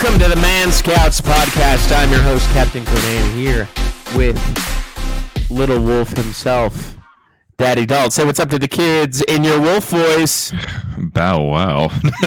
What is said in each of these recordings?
Welcome to the Man Scouts podcast. I'm your host, Captain Conan, here with Little Wolf himself, Daddy Dalt. Say what's up to the kids in your wolf voice. Bow wow.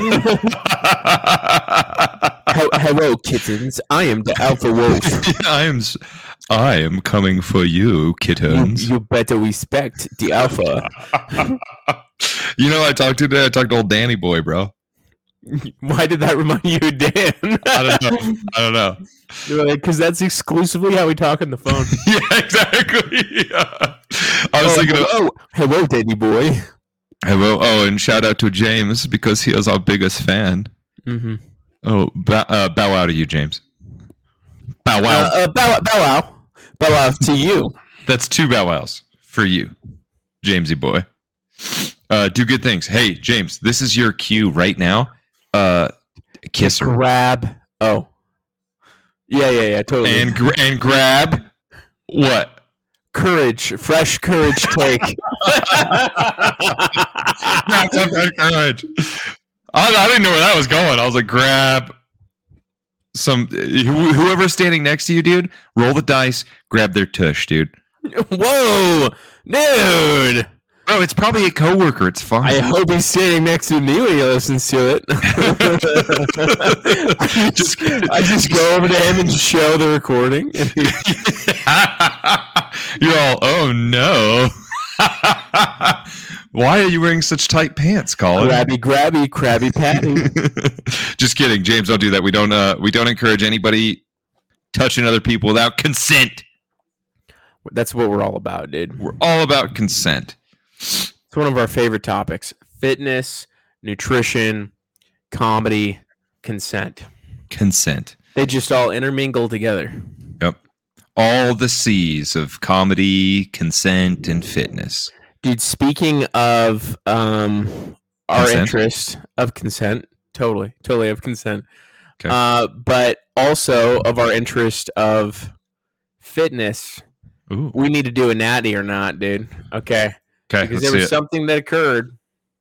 Hello, kittens. I am the Alpha Wolf. I am coming for you, kittens. You better respect the Alpha. You know, I talked to old Danny boy, bro. Why did that remind you of Dan? I don't know. Because that's exclusively how we talk on the phone. Yeah, exactly. Yeah. I was thinking hello, Danny boy. Hello. Oh, and shout out to James because he is our biggest fan. Mm-hmm. Oh, bow wow to you, James. Bow wow. Bow wow. Bow wow to you. That's 2 bow wows for you, Jamesy boy. Do good things. Hey, James, this is your cue right now. Kiss her. Grab. Oh. Yeah, totally. And grab what? Courage. Fresh courage take. That's a fresh courage. I didn't know where that was going. I was like, grab some whoever's standing next to you, dude. Roll the dice. Grab their tush, dude. Whoa, dude. Oh, it's probably a coworker. It's fine. I hope he's standing next to me when he listens to it. I just go over to him and show the recording. You're all, oh no. Why are you wearing such tight pants, Colin? Grabby, crabby patty. Just kidding, James. Don't do that. We don't encourage anybody touching other people without consent. That's what we're all about, dude. We're all about consent. It's one of our favorite topics: fitness, nutrition, comedy, consent. Consent. They just all intermingle together. Yep. All the C's of comedy, consent, and fitness. Dude, speaking of our interest of consent, totally of consent, okay. But also of our interest of fitness, ooh. We need to do a natty or not, dude. Okay, because there was something that occurred.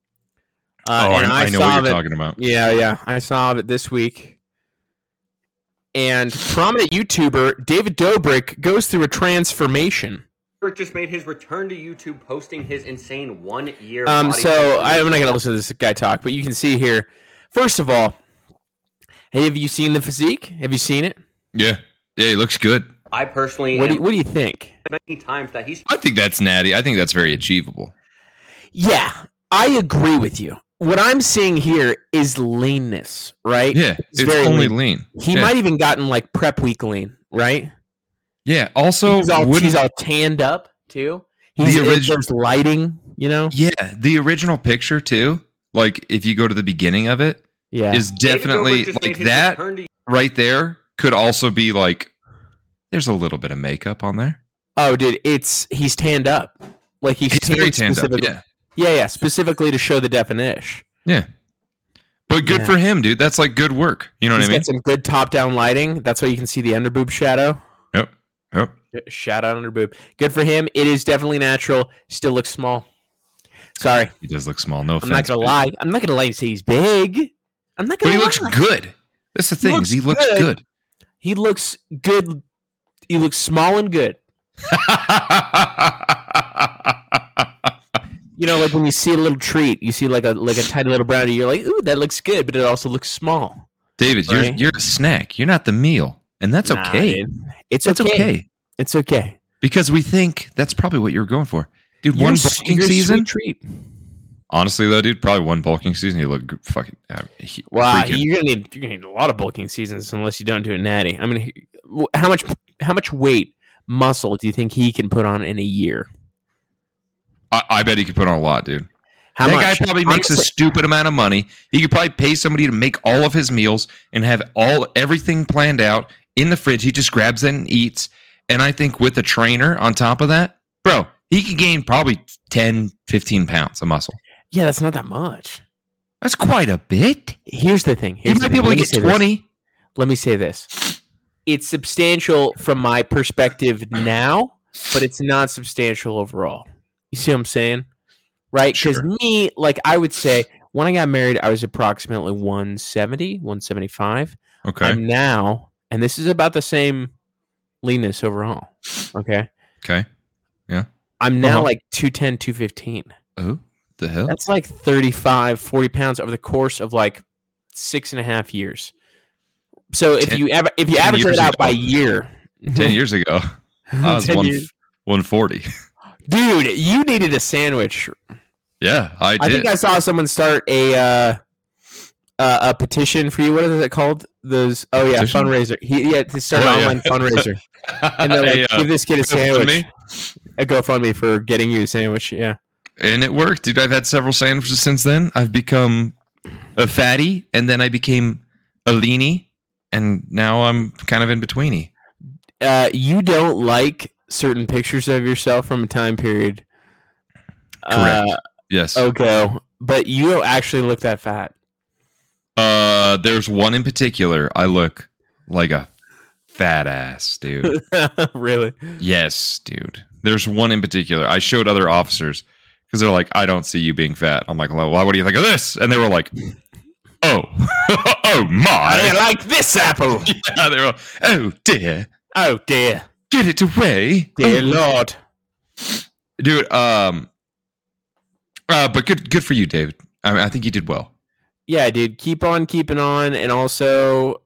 I know what you're talking about. Yeah, I saw it this week. And prominent YouTuber David Dobrik goes through a transformation. Just made his return to YouTube, posting his insane 1 year. So I'm not gonna listen to this guy talk, but you can see here. First of all, hey, have you seen the physique? Have you seen it? Yeah, he looks good. I personally, what do you think? Many times that I think that's natty. I think that's very achievable. Yeah, I agree with you. What I'm seeing here is leanness, right? Yeah, it's very only lean. He might even gotten like prep week lean, right? Yeah. Also, he's all tanned up too. There's lighting, you know. Yeah, the original picture too. Like if you go to the beginning of it, is definitely like that right there. Could also be like there's a little bit of makeup on there. Oh, dude, he's tanned up. Like he's very tanned up. Yeah, specifically to show the definition. Yeah. But good for him, dude. That's like good work. You know what I mean? He's got some good top-down lighting. That's why you can see the underboob shadow. Yep. Shout out underboob. Good for him. It is definitely natural. Still looks small. Sorry. He does look small. No offense. I'm not gonna lie. I'm not gonna lie and say he's big. I'm not gonna. But he looks good. That's the thing. He looks good. He looks good. He looks small and good. You know, like when you see a little treat, you see like a tiny little brownie, you're like, ooh, that looks good, but it also looks small. David, right? you're a snack. You're not the meal. And that's okay. Dude. It's okay. It's okay. Because we think that's probably what you're going for. Dude, one bulking season? Treat. Honestly, though, dude, probably one bulking season, you look fucking... wow, you're gonna need a lot of bulking seasons unless you don't do a natty. I mean, how much weight, muscle do you think he can put on in a year? I bet he could put on a lot, dude. That guy probably makes a stupid amount of money. He could probably pay somebody to make all of his meals and have everything planned out in the fridge. He just grabs it and eats. And I think with a trainer on top of that, bro, he could gain probably 10, 15 pounds of muscle. Yeah, that's not that much. That's quite a bit. Here's the thing. He might be able to get 20. Let me say this. It's substantial from my perspective now, but it's not substantial overall. You see what I'm saying? Right? Because me, like I would say, when I got married, I was approximately 170, 175. Okay. I'm now, and this is about the same leanness overall. Okay. Okay. Yeah. I'm now like 210, 215. Oh, the hell? That's like 35, 40 pounds over the course of like 6.5 years. So if you average it out by year, 10 years ago, I was 140. Dude, you needed a sandwich. Yeah, I did. I think I saw someone start a petition for you. What is it called? Those petition? Fundraiser. To start an online fundraiser, and they're like, give this kid a sandwich. A GoFundMe for getting you a sandwich. Yeah, and it worked, dude. I've had several sandwiches since then. I've become a fatty, and then I became a leanie, and now I'm kind of in betweeny. You don't like certain pictures of yourself from a time period. Correct. Yes. Okay, but you don't actually look that fat. There's one in particular. I look like a fat ass, dude. Really? Yes, dude. There's one in particular. I showed other officers because they're like, I don't see you being fat. I'm like, well, what do you think of this? And they were like, oh, oh my. I like this apple. Yeah, they were, oh dear. Oh dear. Get it away. Dear Lord. Dude, but good for you, David. I think you did well. Yeah, dude. Keep on keeping on, and also,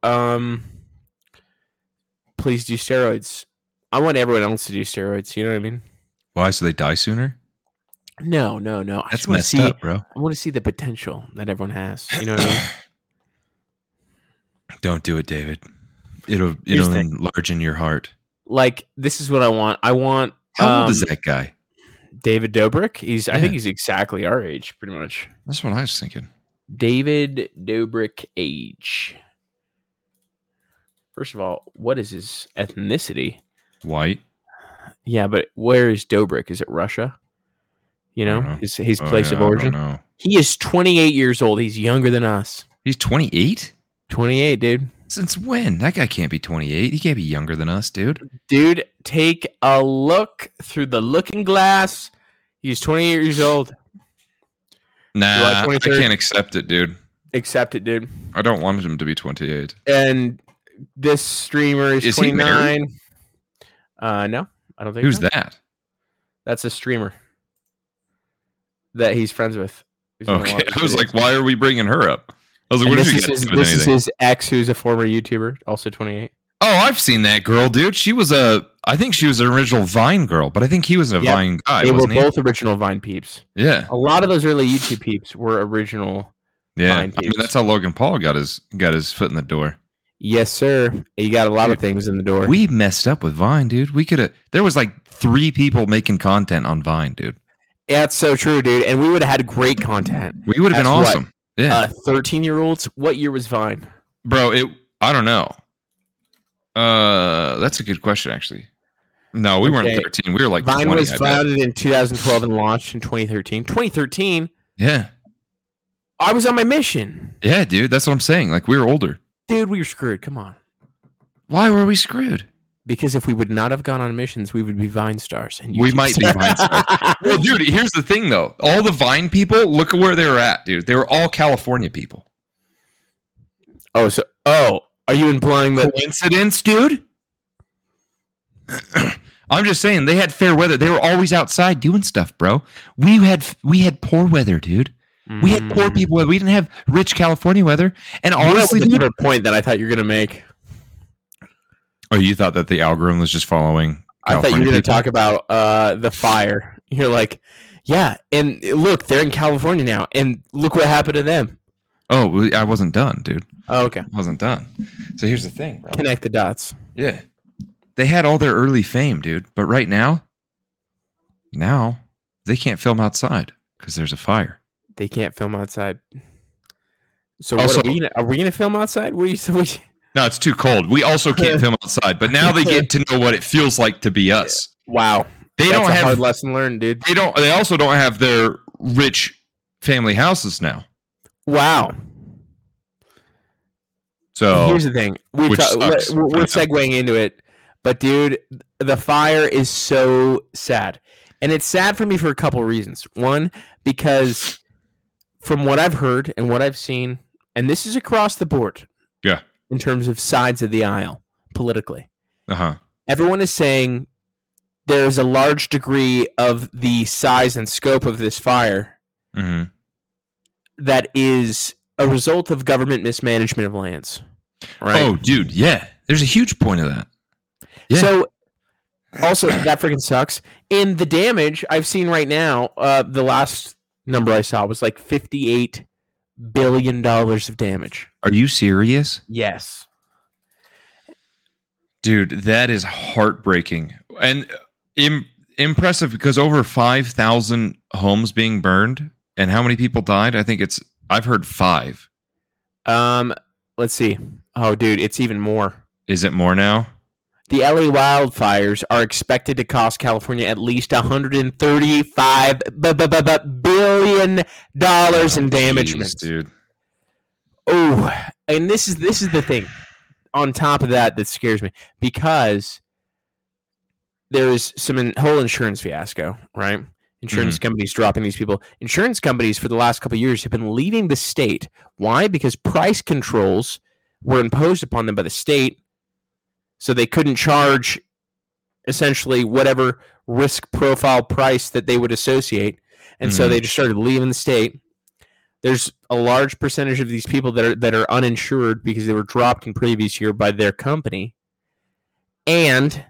please do steroids. I want everyone else to do steroids. You know what I mean? Why? So they die sooner? No. That's messed up, bro. I want to see the potential that everyone has. You know what I mean? Don't do it, David. It'll enlarge your heart. Like, this is what I want. I want. How old is that guy? David Dobrik. I think he's exactly our age, pretty much. That's what I was thinking. David Dobrik age. First of all, what is his ethnicity? White. Yeah, but where is Dobrik? Is it Russia? You know, his place of origin. I don't know. He is 28 years old. He's younger than us. He's 28? 28, dude. Since when? That guy can't be 28. He can't be younger than us, dude. Dude, take a look through the looking glass. He's 28 years old. Nah, I can't accept it, dude. Accept it, dude. I don't want him to be 28. And this streamer is 29. He married? No, I don't think Who's so. that? That's a streamer that he's friends with. Okay, I was like, why are we bringing her up? I was like, this is his ex, who's a former YouTuber, also 28. Oh, I've seen that girl, dude. I think she was an original Vine girl, but I think he was a Vine guy. They were both original Vine peeps. Yeah. A lot of those early YouTube peeps were original Vine peeps. I mean, that's how Logan Paul got his foot in the door. Yes, sir. He got a lot of things in the door. We messed up with Vine, dude. There was like 3 people making content on Vine, dude. Yeah, that's so true, dude. And we would have had great content. We would have been awesome. What? Yeah. 13-year-olds? What year was Vine? Bro, I don't know. That's a good question, actually. No, we weren't 13. We were like Vine 20, was founded in 2012 and launched in 2013. 2013? Yeah. I was on my mission. Yeah, dude. That's what I'm saying. Like, we were older. Dude, we were screwed. Come on. Why were we screwed? Because if we would not have gone on missions, we would be Vine stars. And we might be Vine stars. Well, dude, here's the thing, though. All the Vine people, look at where they were at, dude. They were all California people. Are you implying that coincidence, dude? I'm just saying they had fair weather. They were always outside doing stuff, bro. We had poor weather, dude. We had poor people. We didn't have rich California weather. And honestly, that's a point that I thought you were gonna make. Oh, you thought that the algorithm was just following? I thought you were gonna talk about the fire. You're like, yeah, and look, they're in California now, and look what happened to them. Oh, I wasn't done, dude. Oh, okay. I wasn't done. So here's the thing, bro. Connect the dots. Yeah. They had all their early fame, dude. But right now they can't film outside because there's a fire. They can't film outside. So also, are we gonna film outside? No, it's too cold. We also can't film outside. But now they get to know what it feels like to be us. Wow. That's a hard lesson learned, dude. They also don't have their rich family houses now. Wow. So here's the thing. We're segueing into it, but dude, the fire is so sad. And it's sad for me for a couple reasons. One, because from what I've heard and what I've seen, and this is across the board. Yeah. in terms of sides of the aisle politically. Uh-huh. Everyone is saying there's a large degree of the size and scope of this fire that is a result of government mismanagement of lands. Right? Oh, dude, yeah. There's a huge point of that. Yeah. So, also, that freaking sucks. And the damage I've seen right now, the last number I saw was like $58 billion of damage. Are you serious? Yes. Dude, that is heartbreaking. And impressive because over 5,000 homes being burned. And how many people died? I've heard 5. Let's see. Oh, dude, it's even more. Is it more now? The LA wildfires are expected to cost California at least $135 billion in damages, dude. Oh, and this is the thing. On top of that scares me because there's some whole insurance fiasco, right? Insurance companies dropping these people. Insurance companies for the last couple of years have been leaving the state. Why? Because price controls were imposed upon them by the state, so they couldn't charge essentially whatever risk profile price that they would associate, and so they just started leaving the state. There's a large percentage of these people that are uninsured because they were dropped in previous year by their company, and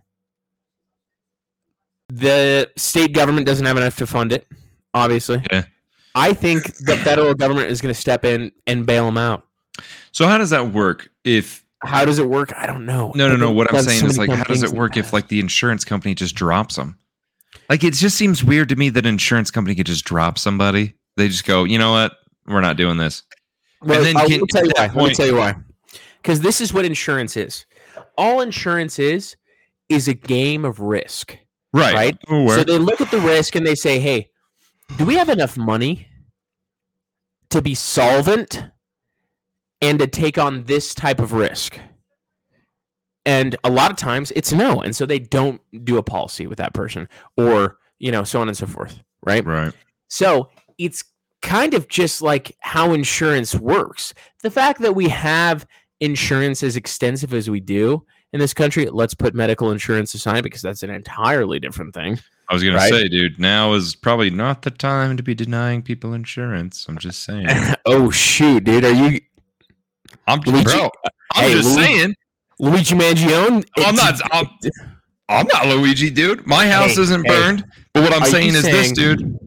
the state government doesn't have enough to fund it, obviously. Yeah. I think the federal government is going to step in and bail them out. So how does that work? How does it work? I don't know. No. What I'm saying is, like, how does it work if, like, the insurance company just drops them? Like, it just seems weird to me that an insurance company could just drop somebody. They just go, you know what? We're not doing this. Well, let me tell you why. Because this is what insurance is. All insurance is a game of risk. Right? So they look at the risk and they say, hey, do we have enough money to be solvent and to take on this type of risk? And a lot of times it's no. And so they don't do a policy with that person or, so on and so forth. Right? Right. So it's kind of just like how insurance works. The fact that we have insurance as extensive as we do in this country, let's put medical insurance aside because that's an entirely different thing. I was going to say, dude, now is probably not the time to be denying people insurance. I'm just saying. Oh, shoot, dude. Are you... I'm just saying. Luigi Mangione? I'm not Luigi, dude. My house isn't burned. But what I'm saying is this, dude.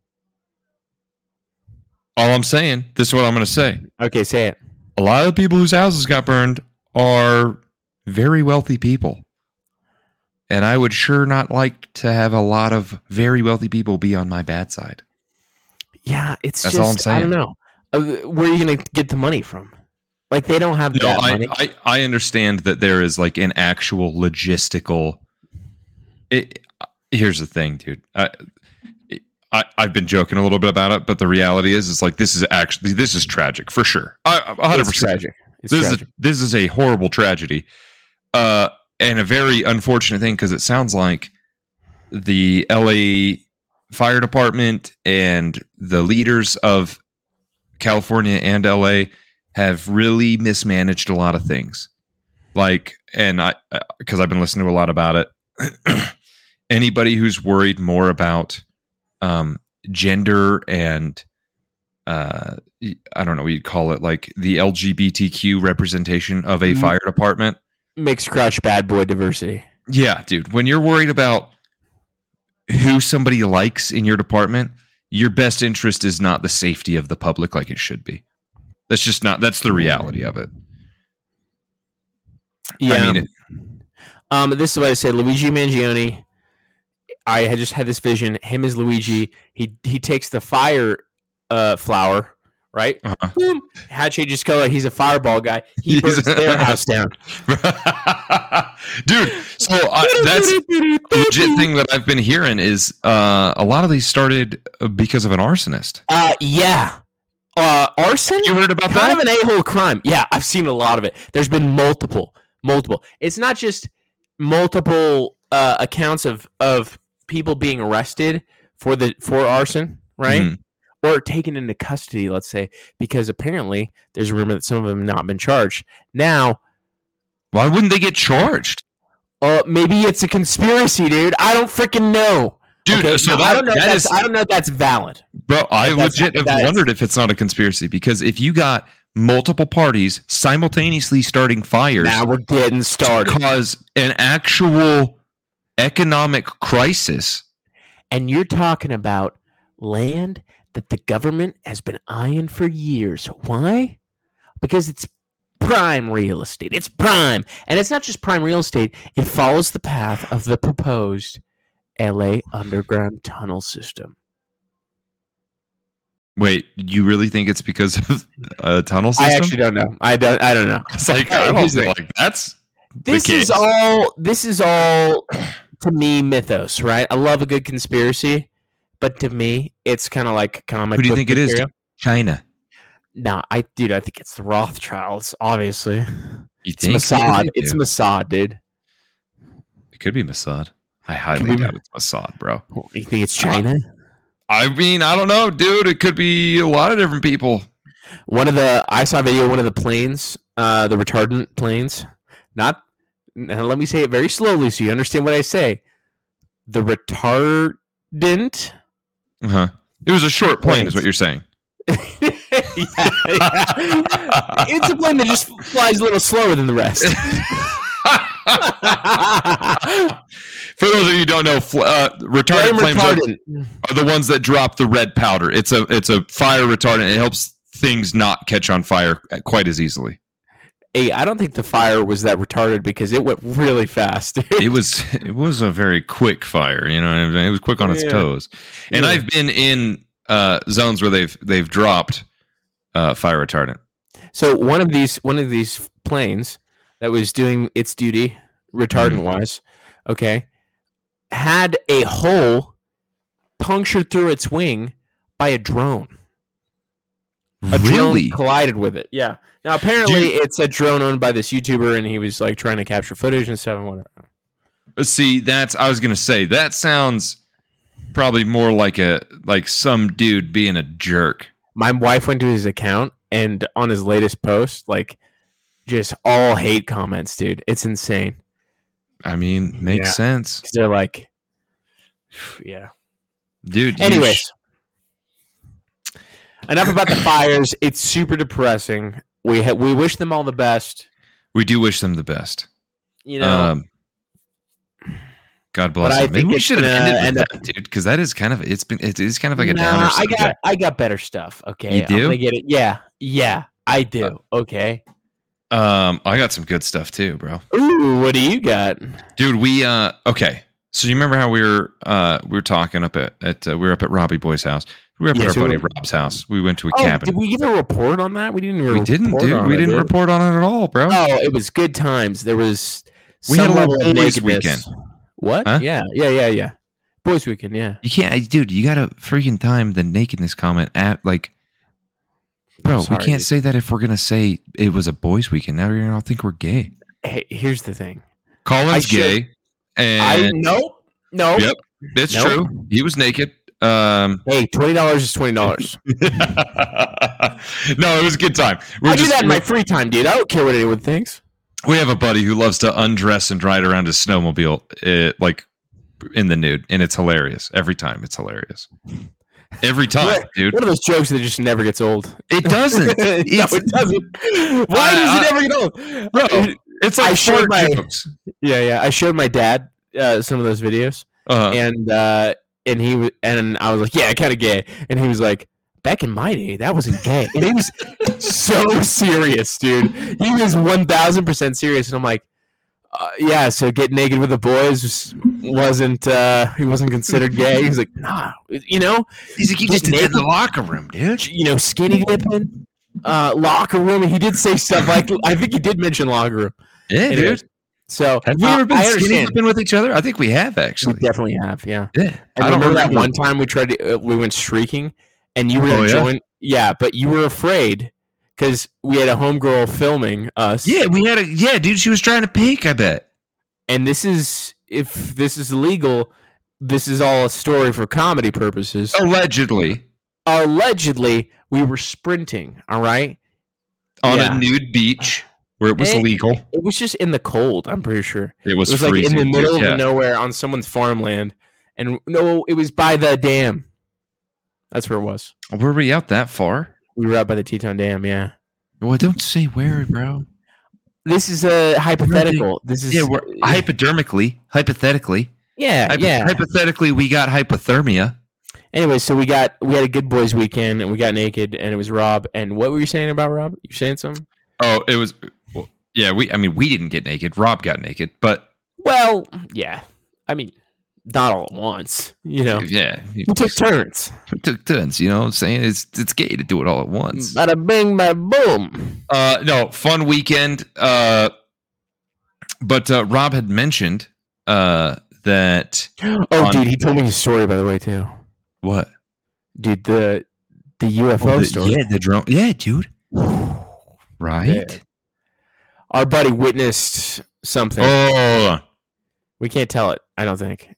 All I'm saying, this is what I'm going to say. Okay, say it. A lot of the people whose houses got burned are very wealthy people. And I would sure not like to have a lot of very wealthy people be on my bad side. Yeah, that's all I'm saying. I don't know. Where are you going to get the money from? Like, they don't have that money. I understand that there is, like, an actual logistical... Here's the thing, dude. I've been joking a little bit about it, but the reality is like, this is tragic for sure. 100%. It's tragic. This is a horrible tragedy, and a very unfortunate thing because it sounds like the LA Fire Department and the leaders of California and LA have really mismanaged a lot of things. Like, and because I've been listening to a lot about it. Anybody who's worried more about gender and I don't know what you'd call it, like the LGBTQ representation of a fire department. Mixed crush bad boy diversity. Yeah, dude. When you're worried about who somebody likes in your department, your best interest is not the safety of the public like it should be. That's the reality of it. Yeah. I mean, this is what I said. Luigi Mangione. I had just had this vision. Him as Luigi. He takes the fire flower, right? Uh-huh. Boom. Hat changes color. He's a fireball guy. He burns their house down. Dude, so that's a legit thing that I've been hearing is a lot of these started because of an arsonist. Yeah. Arson? You heard about kind of an a-hole crime. Yeah, I've seen a lot of it. There's been multiple. It's not just multiple accounts of people being arrested for arson, right? Mm-hmm. Or taken into custody, let's say, because apparently there's a rumor that some of them have not been charged. Now, Why wouldn't they get charged? Maybe it's a conspiracy, dude. I don't freaking know. Dude, okay? so I don't know if that's valid. Bro, I legit have wondered if it's not a conspiracy, because if you got multiple parties simultaneously starting fires, now we're getting started, to cause an actual economic crisis. And you're talking about land that the government has been eyeing for years. Why? Because it's prime real estate. It's prime. And it's not just prime real estate. It follows the path of the proposed LA underground tunnel system. Wait, you really think it's because of a tunnel system? I actually don't know. I don't know. It's like, I don't feel like that's this is all to me mythos, right? I love a good conspiracy, but to me it's kind of like comic. Who do you think material. It is? China. No, I think it's the Rothschilds, obviously. You think it's Mossad? It's Mossad, dude. It could be Mossad. I highly doubt it's Mossad, bro. You think it's China? I mean, I don't know, dude. It could be a lot of different people. I saw a video of one of the planes, the retardant planes. Now let me say it very slowly so you understand what I say. The retardant. It was a short plane, is what you're saying. Yeah. It's a plane that just flies a little slower than the rest. For those of you who don't know, retardant flames are the ones that drop the red powder. It's a fire retardant. It helps things not catch on fire quite as easily. Hey, I don't think the fire was that retarded because it went really fast. It was a very quick fire. You know what I mean? It was quick on its toes. And I've been in zones where they've dropped fire retardant. So one of these planes that was doing its duty retardant wise, okay, had a hole punctured through its wing by a drone. A drone collided with it. Yeah. Now apparently it's a drone owned by this YouTuber, and he was like trying to capture footage and stuff and whatever. See, I was gonna say that sounds probably more like some dude being a jerk. My wife went to his account, and on his latest post, like, just all hate comments, dude. It's insane. I mean, makes sense. They're like, yeah. Dude. Anyways, enough about the fires. It's super depressing. We wish them all the best. We do wish them the best. You know. God bless them. Maybe we should have ended with that, dude, because that is kind of it is kind of like a downer subject. I got better stuff. Okay, you do? I'm gonna get it. Yeah, I do. Okay. I got some good stuff too, bro. Ooh, what do you got, dude? We okay. So you remember how we were talking up at we were up at Robbie Boy's house. We were up at our buddy Rob's house. We went to a cabin. Did we give a report on that? We didn't. We didn't, dude. We didn't report on it at all, bro. Oh, it was good times. There was. We had a little boys' weekend. What? Huh? Yeah. Boys' weekend. Yeah. You can't, dude. You gotta freaking time the nakedness comment at like. Bro, we can't say that if we're gonna say it was a boys' weekend. Now you're gonna think we're gay. Hey, here's the thing. Colin's gay. And no. Yep, it's true. He was naked. Hey, $20 is $20. No, it was a good time. I do that in my free time, dude. I don't care what anyone thinks. We have a buddy who loves to undress and ride around his snowmobile, like in the nude, and it's hilarious. Every time, it's hilarious. Every time, dude. One of those jokes that just never gets old. It doesn't. No, it doesn't. Why does it never get old? Bro, it's like jokes. Yeah. I showed my dad some of those videos, and I was like, yeah, kind of gay, and he was like, back in my day, that wasn't gay. And he was so serious, dude. He was 1,000% serious, and I'm like, yeah. So getting naked with the boys wasn't he wasn't considered gay. He's like, nah, you know. He's like, you just did in the locker room, dude. You know, skinny dipping, locker room. And he did say stuff like, I think he did mention locker room. Yeah, dude. So have we ever been skinny dipping with each other? I think we have actually. We definitely have, yeah. Yeah. And I remember that one time we went streaking, and you were going to join. Yeah, but you were afraid. Because we had a homegirl filming us. Yeah, dude, she was trying to peek, I bet. And if this is illegal, this is all a story for comedy purposes. Allegedly, we were sprinting, all right? On a nude beach where it was legal. It was just in the cold. I'm pretty sure it was like freezing, in the middle of nowhere on someone's farmland, and no, it was by the dam. That's where it was. Were we out that far? We were out by the Teton Dam. Yeah. Well, don't say where, bro. This is a hypothetical. This is we're hypothetically. Yeah, Hypothetically, we got hypothermia. Anyway, so we had a good boys weekend, and we got naked, and it was Rob. And what were you saying about Rob? You saying something? Oh, it was. Well, yeah, we didn't get naked. Rob got naked, but yeah. I mean, not all at once, Yeah, we took turns. We took turns. You know what I'm saying? It's gay to do it all at once. Bada bing, bada boom. No, fun weekend. But Rob had mentioned that. Oh, dude, he told me his story, by the way, too. What? Dude, the UFO story. Yeah, the drone. Yeah, dude. Right. Yeah. Our buddy witnessed something. Oh. We can't tell it, I don't think.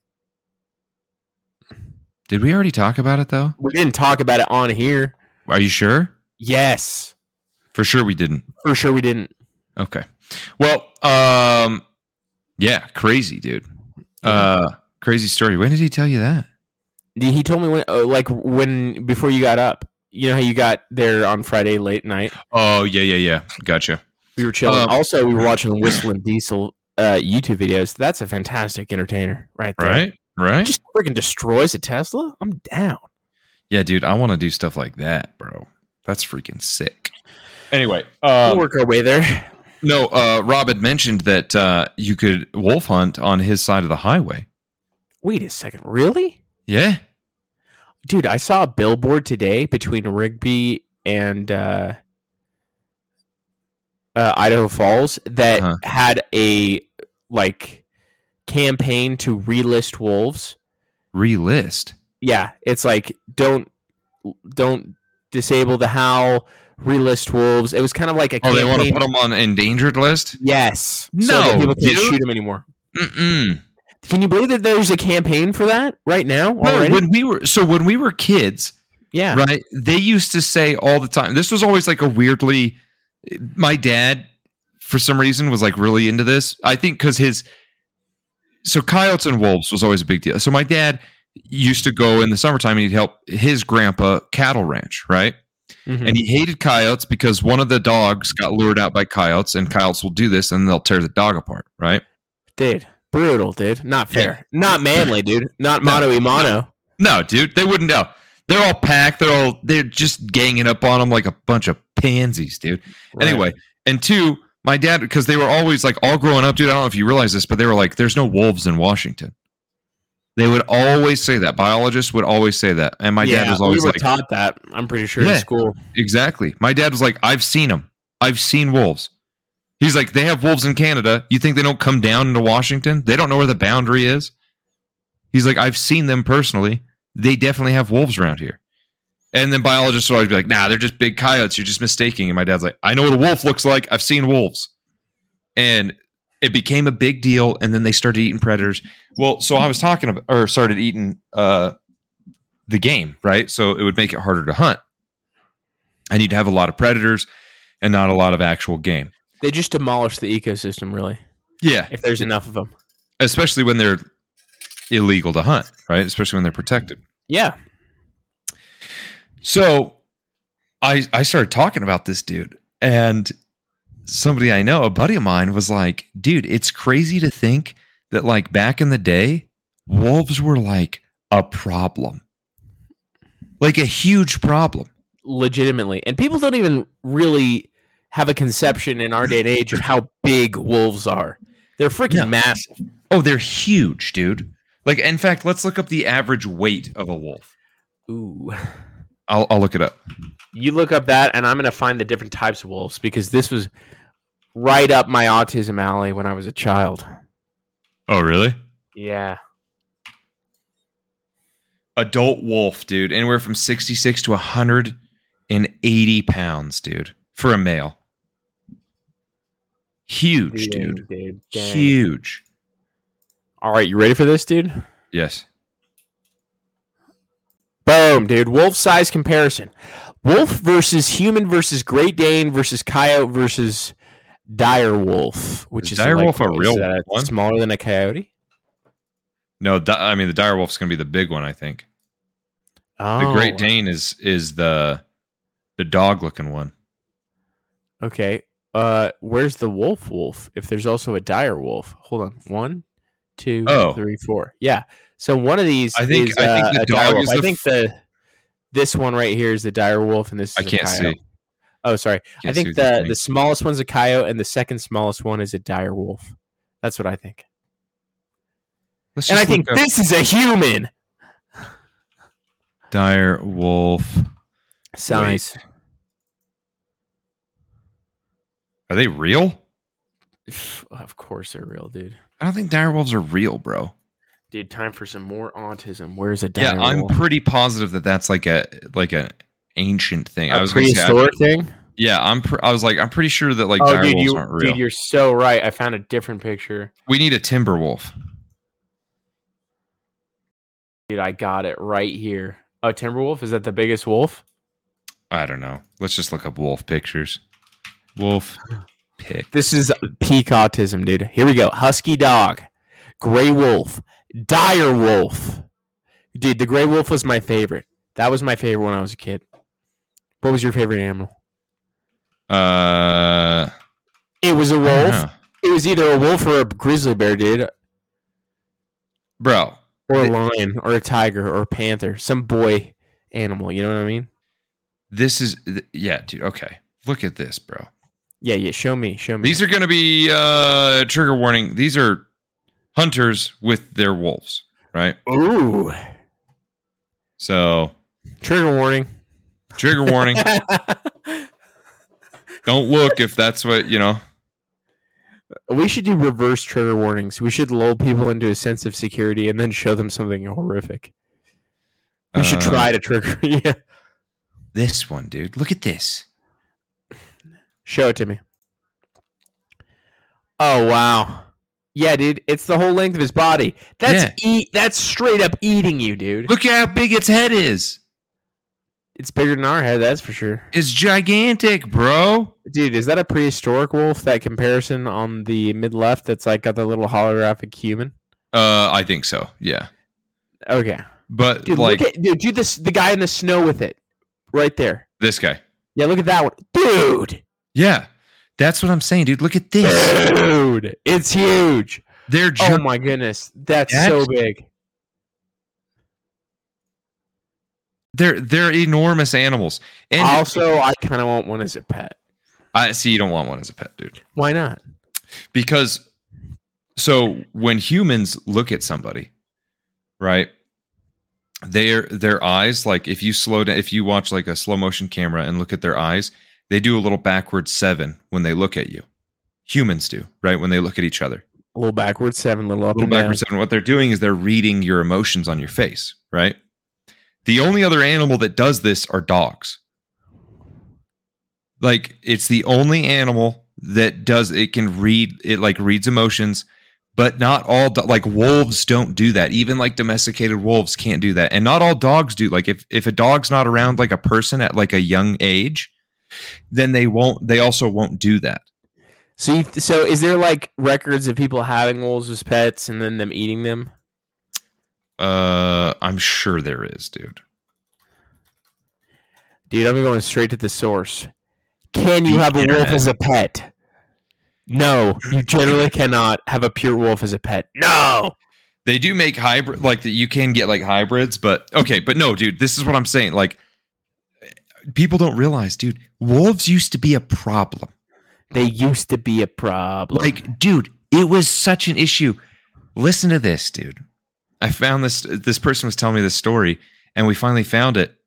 Did we already talk about it, though? We didn't talk about it on here. Are you sure? Yes. For sure we didn't. For sure we didn't. Okay. Well, yeah, crazy, dude. Crazy story. When did he tell you that? He told me when before you got up. You know how you got there on Friday late night? Oh, yeah. Gotcha. We were chilling. Also, we were watching Whistling Diesel YouTube videos. That's a fantastic entertainer right there. Right. Just freaking destroys a Tesla. I'm down. Yeah, dude, I want to do stuff like that, bro. That's freaking sick. Anyway, we'll work our way there. No, Rob had mentioned that you could wolf hunt on his side of the highway. Wait a second. Really? Yeah. Dude, I saw a billboard today between Rigby and Idaho Falls that had a campaign to relist wolves. Relist? Yeah, it's like don't disable the howl, relist wolves. It was kind of like a campaign. They want to put them on endangered list? Yes. No, so that people can't shoot them anymore. Mm-mm. Can you believe that there's a campaign for that right now? No, when we were kids, yeah, right, they used to say all the time. This was always like a weirdly. My dad, for some reason, was like really into this. I think because coyotes and wolves was always a big deal. So my dad used to go in the summertime and he'd help his grandpa cattle ranch, right? Mm-hmm. And he hated coyotes because one of the dogs got lured out by coyotes, and coyotes will do this and they'll tear the dog apart, right? Dude. Brutal, dude. Not fair. Yeah. Not manly, dude. Not mano y mano. No, dude. They wouldn't know. They're all packed. They're just ganging up on them like a bunch of pansies, dude. Right. Anyway, and two, my dad, because they were always like all growing up, dude. I don't know if you realize this, but they were like, "There's no wolves in Washington." They would always say that. Biologists would always say that, and my dad was always taught that. I'm pretty sure in school. Exactly. My dad was like, "I've seen them. I've seen wolves." He's like, they have wolves in Canada. You think they don't come down into Washington? They don't know where the boundary is. He's like, I've seen them personally. They definitely have wolves around here. And then biologists would always be like, nah, they're just big coyotes. You're just mistaking. And my dad's like, I know what a wolf looks like. I've seen wolves. And it became a big deal. And then they started eating predators. Well, so I was started eating the game, right? So it would make it harder to hunt. I need to have a lot of predators and not a lot of actual game. They just demolish the ecosystem, really. Yeah. If there's enough of them. Especially when they're illegal to hunt, right? Especially when they're protected. Yeah. So I started talking about this dude, and somebody I know, a buddy of mine, was like, dude, it's crazy to think that like back in the day, wolves were like a problem. Like a huge problem. Legitimately. And people don't even really have a conception in our day and age of how big wolves are. They're freaking massive. Oh, they're huge, dude. Like, in fact, let's look up the average weight of a wolf. Ooh. I'll look it up. You look up that, and I'm going to find the different types of wolves, because this was right up my autism alley when I was a child. Oh, really? Yeah. Adult wolf, dude. Anywhere from 66 to 180 pounds, dude. For a male. Huge, dude. Huge. All right, you ready for this, dude? Yes. Boom, dude. Wolf size comparison. Wolf versus human versus Great Dane versus coyote versus dire wolf, which is dire wolf a real one? Smaller than a coyote? No, I mean the dire wolf's going to be the big one, I think. Oh. The Great Dane is the dog looking one. Okay. Where's the wolf? If there's also a dire wolf. Hold on. 1, 2, 3, 4. Yeah. So one of these I think the dog is I think this one right here is the dire wolf, and this is I can't see. Oh, sorry. I think the smallest one's a coyote, and the second smallest one is a dire wolf. That's what I think. And I think this is a human. Dire wolf size. Wait. Are they real? Of course they're real, dude. I don't think dire wolves are real, bro. Dude, time for some more autism. Where's a dire wolf? I'm pretty positive that's like an ancient thing. I was prehistoric thing. Yeah, I was like, I'm pretty sure that like dire wolves aren't real. Dude, you're so right. I found a different picture. We need a timber wolf. Dude, I got it right here. Oh, timber wolf? Is that the biggest wolf? I don't know. Let's just look up wolf pictures. Wolf pic. This is peak autism, dude. Here we go. Husky dog, gray wolf, dire wolf. Dude, the gray wolf was my favorite. That was my favorite when I was a kid. What was your favorite animal? It was a wolf. It was either a wolf or a grizzly bear, dude. Bro. Or a lion, or a tiger, or a panther. Some boy animal, you know what I mean? This is, yeah, dude, okay. Look at this, bro. Yeah, show me. These are going to be, trigger warning, these are hunters with their wolves, right? Ooh. So. Trigger warning. Don't look if that's what, We should do reverse trigger warnings. We should lull people into a sense of security and then show them something horrific. We should try to trigger. Yeah. This one, dude. Look at this. Show it to me. Oh, wow. Yeah, dude. It's the whole length of his body. That's straight up eating you, dude. Look at how big its head is. It's bigger than our head, that's for sure. It's gigantic, bro. Dude, is that a prehistoric wolf? That comparison on the mid left that's like got the little holographic human? I think so. Yeah. Okay. But dude, like, do this. The guy in the snow with it, right there. This guy. Yeah, look at that one, dude. Yeah, that's what I'm saying, dude. Look at this, dude. It's huge. Oh my goodness, that's so big. They're enormous animals. And also, I kind of want one as a pet. I see you don't want one as a pet, dude. Why not? Because so when humans look at somebody, right? Their eyes, like if you watch like a slow motion camera and look at their eyes, they do a little backward 7 when they look at you. Humans do, right? When they look at each other. A little backward 7, a little up and backward down. 7. What they're doing is they're reading your emotions on your face, right? The only other animal that does this are dogs. Like it's the only animal that does it can read it, like reads emotions, but not all like wolves don't do that. Even like domesticated wolves can't do that, and not all dogs do. Like if a dog's not around like a person at like a young age, then they also won't do that. So is there like records of people having wolves as pets and then them eating them? I'm sure there is, dude. Dude, I'm going straight to the source. Can you have a wolf as a pet? No, you generally cannot have a pure wolf as a pet. No. They do make hybrid, like that. You can get like hybrids, but okay, but no, dude. This is what I'm saying. Like, people don't realize, dude. Wolves used to be a problem. They used to be a problem. Like, dude, it was such an issue. Listen to this, dude. I found this. This person was telling me this story, and we finally found it.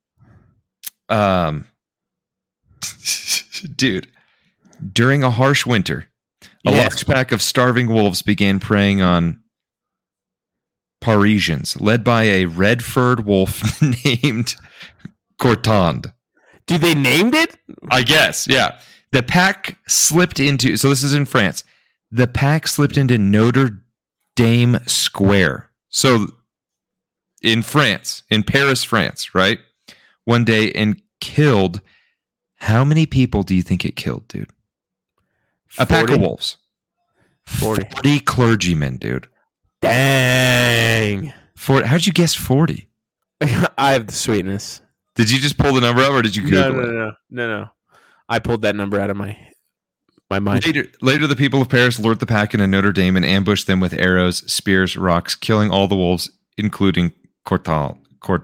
Dude, during a harsh winter, a large pack of starving wolves began preying on Parisians, led by a red-furred wolf named Courtande. Dude, they named it? I guess, yeah. The pack slipped into, so this is in France, the pack slipped into Notre Dame Square. So in France, in Paris, France, right? One day and killed, how many people do you think it killed, dude? A pack of wolves. 40 clergymen, dude. Dang. How'd you guess 40? I have the sweetness. Did you just pull the number up, or did you Google it? No. I pulled that number out of my mind. Later, the people of Paris lured the pack into Notre Dame and ambushed them with arrows, spears, rocks, killing all the wolves, including Courtland.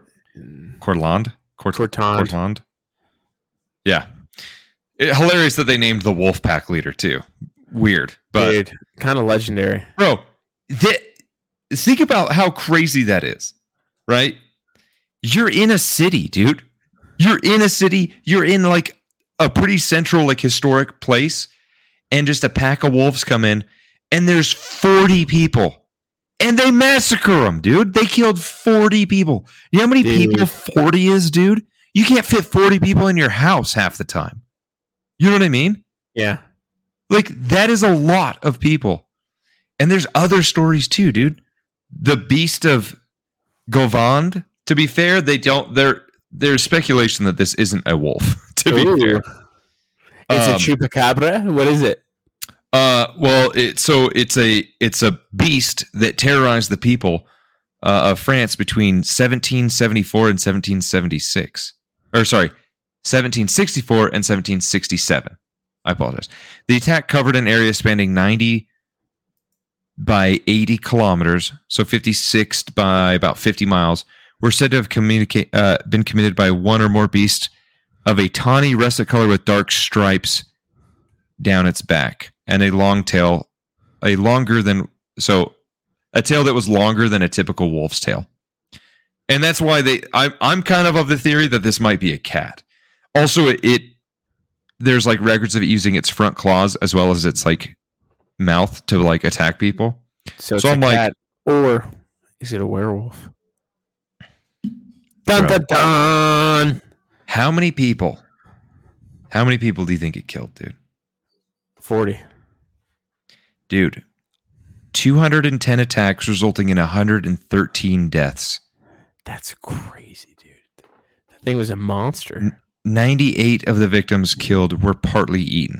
Yeah. Hilarious that they named the wolf pack leader, too. Weird. But kind of legendary. Bro, think about how crazy that is, right? You're in a city, dude. You're in a city. You're in like a pretty central, like historic place, and just a pack of wolves come in, and there's 40 people, and they massacre them, dude. They killed 40 people. You know how many people 40 is, dude? You can't fit 40 people in your house half the time. You know what I mean? Yeah. Like, that is a lot of people. And there's other stories too, dude. The Beast of Govand, to be fair, there's speculation that this isn't a wolf, to be fair. It's a chupacabra? What is it? Well, it's a beast that terrorized the people of France between 1774 and 1776. Or sorry, 1764 and 1767. I apologize. The attack covered an area spanning 90 by 80 kilometers, so 56 by about 50 miles, were said to have been committed by one or more beasts of a tawny russet color with dark stripes down its back, and a long tail, a tail that was longer than a typical wolf's tail. And that's why I'm kind of the theory that this might be a cat. Also, there's like records of it using its front claws as well as its like mouth to like attack people. So I'm cat, or is it a werewolf? Dun dun dun. How many people do you think it killed, dude? 40. Dude, 210 attacks resulting in 113 deaths. That's crazy, dude. That thing was a monster. 98 of the victims killed were partly eaten.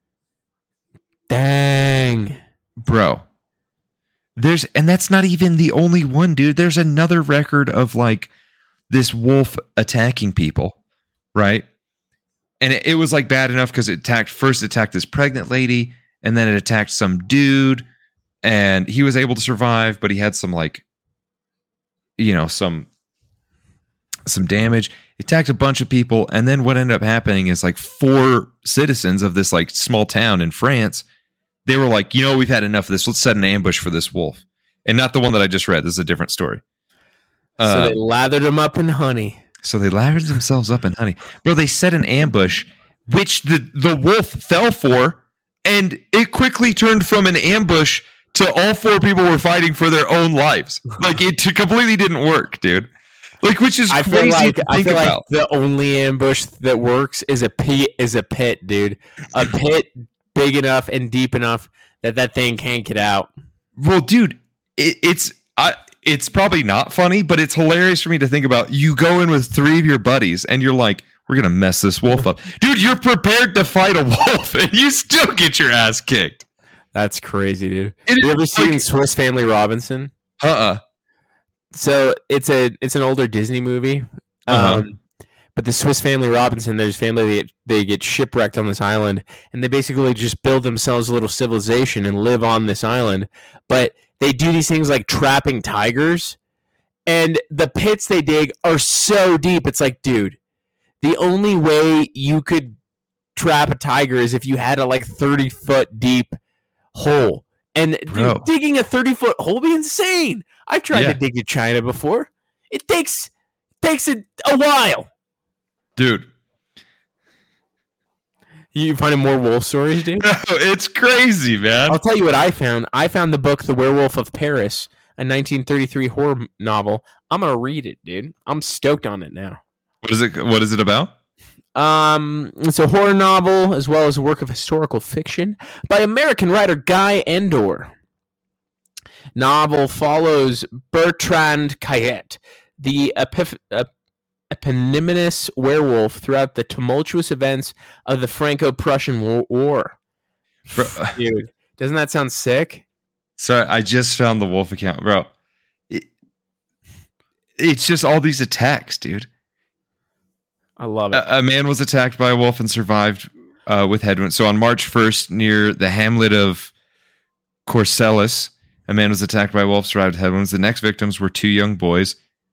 Dang. Bro. And that's not even the only one, dude. There's another record of like this wolf attacking people, right? And it was like bad enough because it first attacked this pregnant lady, and then it attacked some dude, and he was able to survive, but he had some like, some damage. It attacked a bunch of people, and then what ended up happening is like 4 citizens of this like small town in France, they were like, we've had enough of this. Let's set an ambush for this wolf. And not the one that I just read. This is a different story. So they lathered him up in honey. So they lathered themselves up in honey. Bro, they set an ambush, which the wolf fell for, and it quickly turned from an ambush to all 4 people were fighting for their own lives. Like, it completely didn't work, dude. Like, which is crazy to think about. Like the only ambush that works is a pit, dude. A pit big enough and deep enough that thing can't get out. Well, dude, it's probably not funny, but it's hilarious for me to think about. You go in with 3 of your buddies, and you're like, we're going to mess this wolf up. Dude, you're prepared to fight a wolf, and you still get your ass kicked. That's crazy, dude. You ever seen Swiss Family Robinson? So it's an older Disney movie. But the Swiss Family Robinson, there's family they get shipwrecked on this island, and they basically just build themselves a little civilization and live on this island. But they do these things like trapping tigers, and the pits they dig are so deep. It's like, dude, the only way you could trap a tiger is if you had a like 30-foot deep hole. And dude, digging a 30-foot hole would be insane. I've tried to dig to China before. It takes a while. Dude. You finding more wolf stories, dude? No, it's crazy, man. I'll tell you what I found. I found the book The Werewolf of Paris, a 1933 horror novel. I'm going to read it, dude. I'm stoked on it now. What is it about? It's a horror novel as well as a work of historical fiction by American writer Guy Endore. Novel follows Bertrand Cayet, the eponymous werewolf throughout the tumultuous events of the Franco-Prussian War. Dude, doesn't that sound sick? So I just found the wolf account, bro. It's just all these attacks, dude. I love it. A man was attacked by a wolf and survived with head wounds. So on March 1st, near the hamlet of Corcelis, a man was attacked by a wolf, survived with head wounds. The next victims were 2 young boys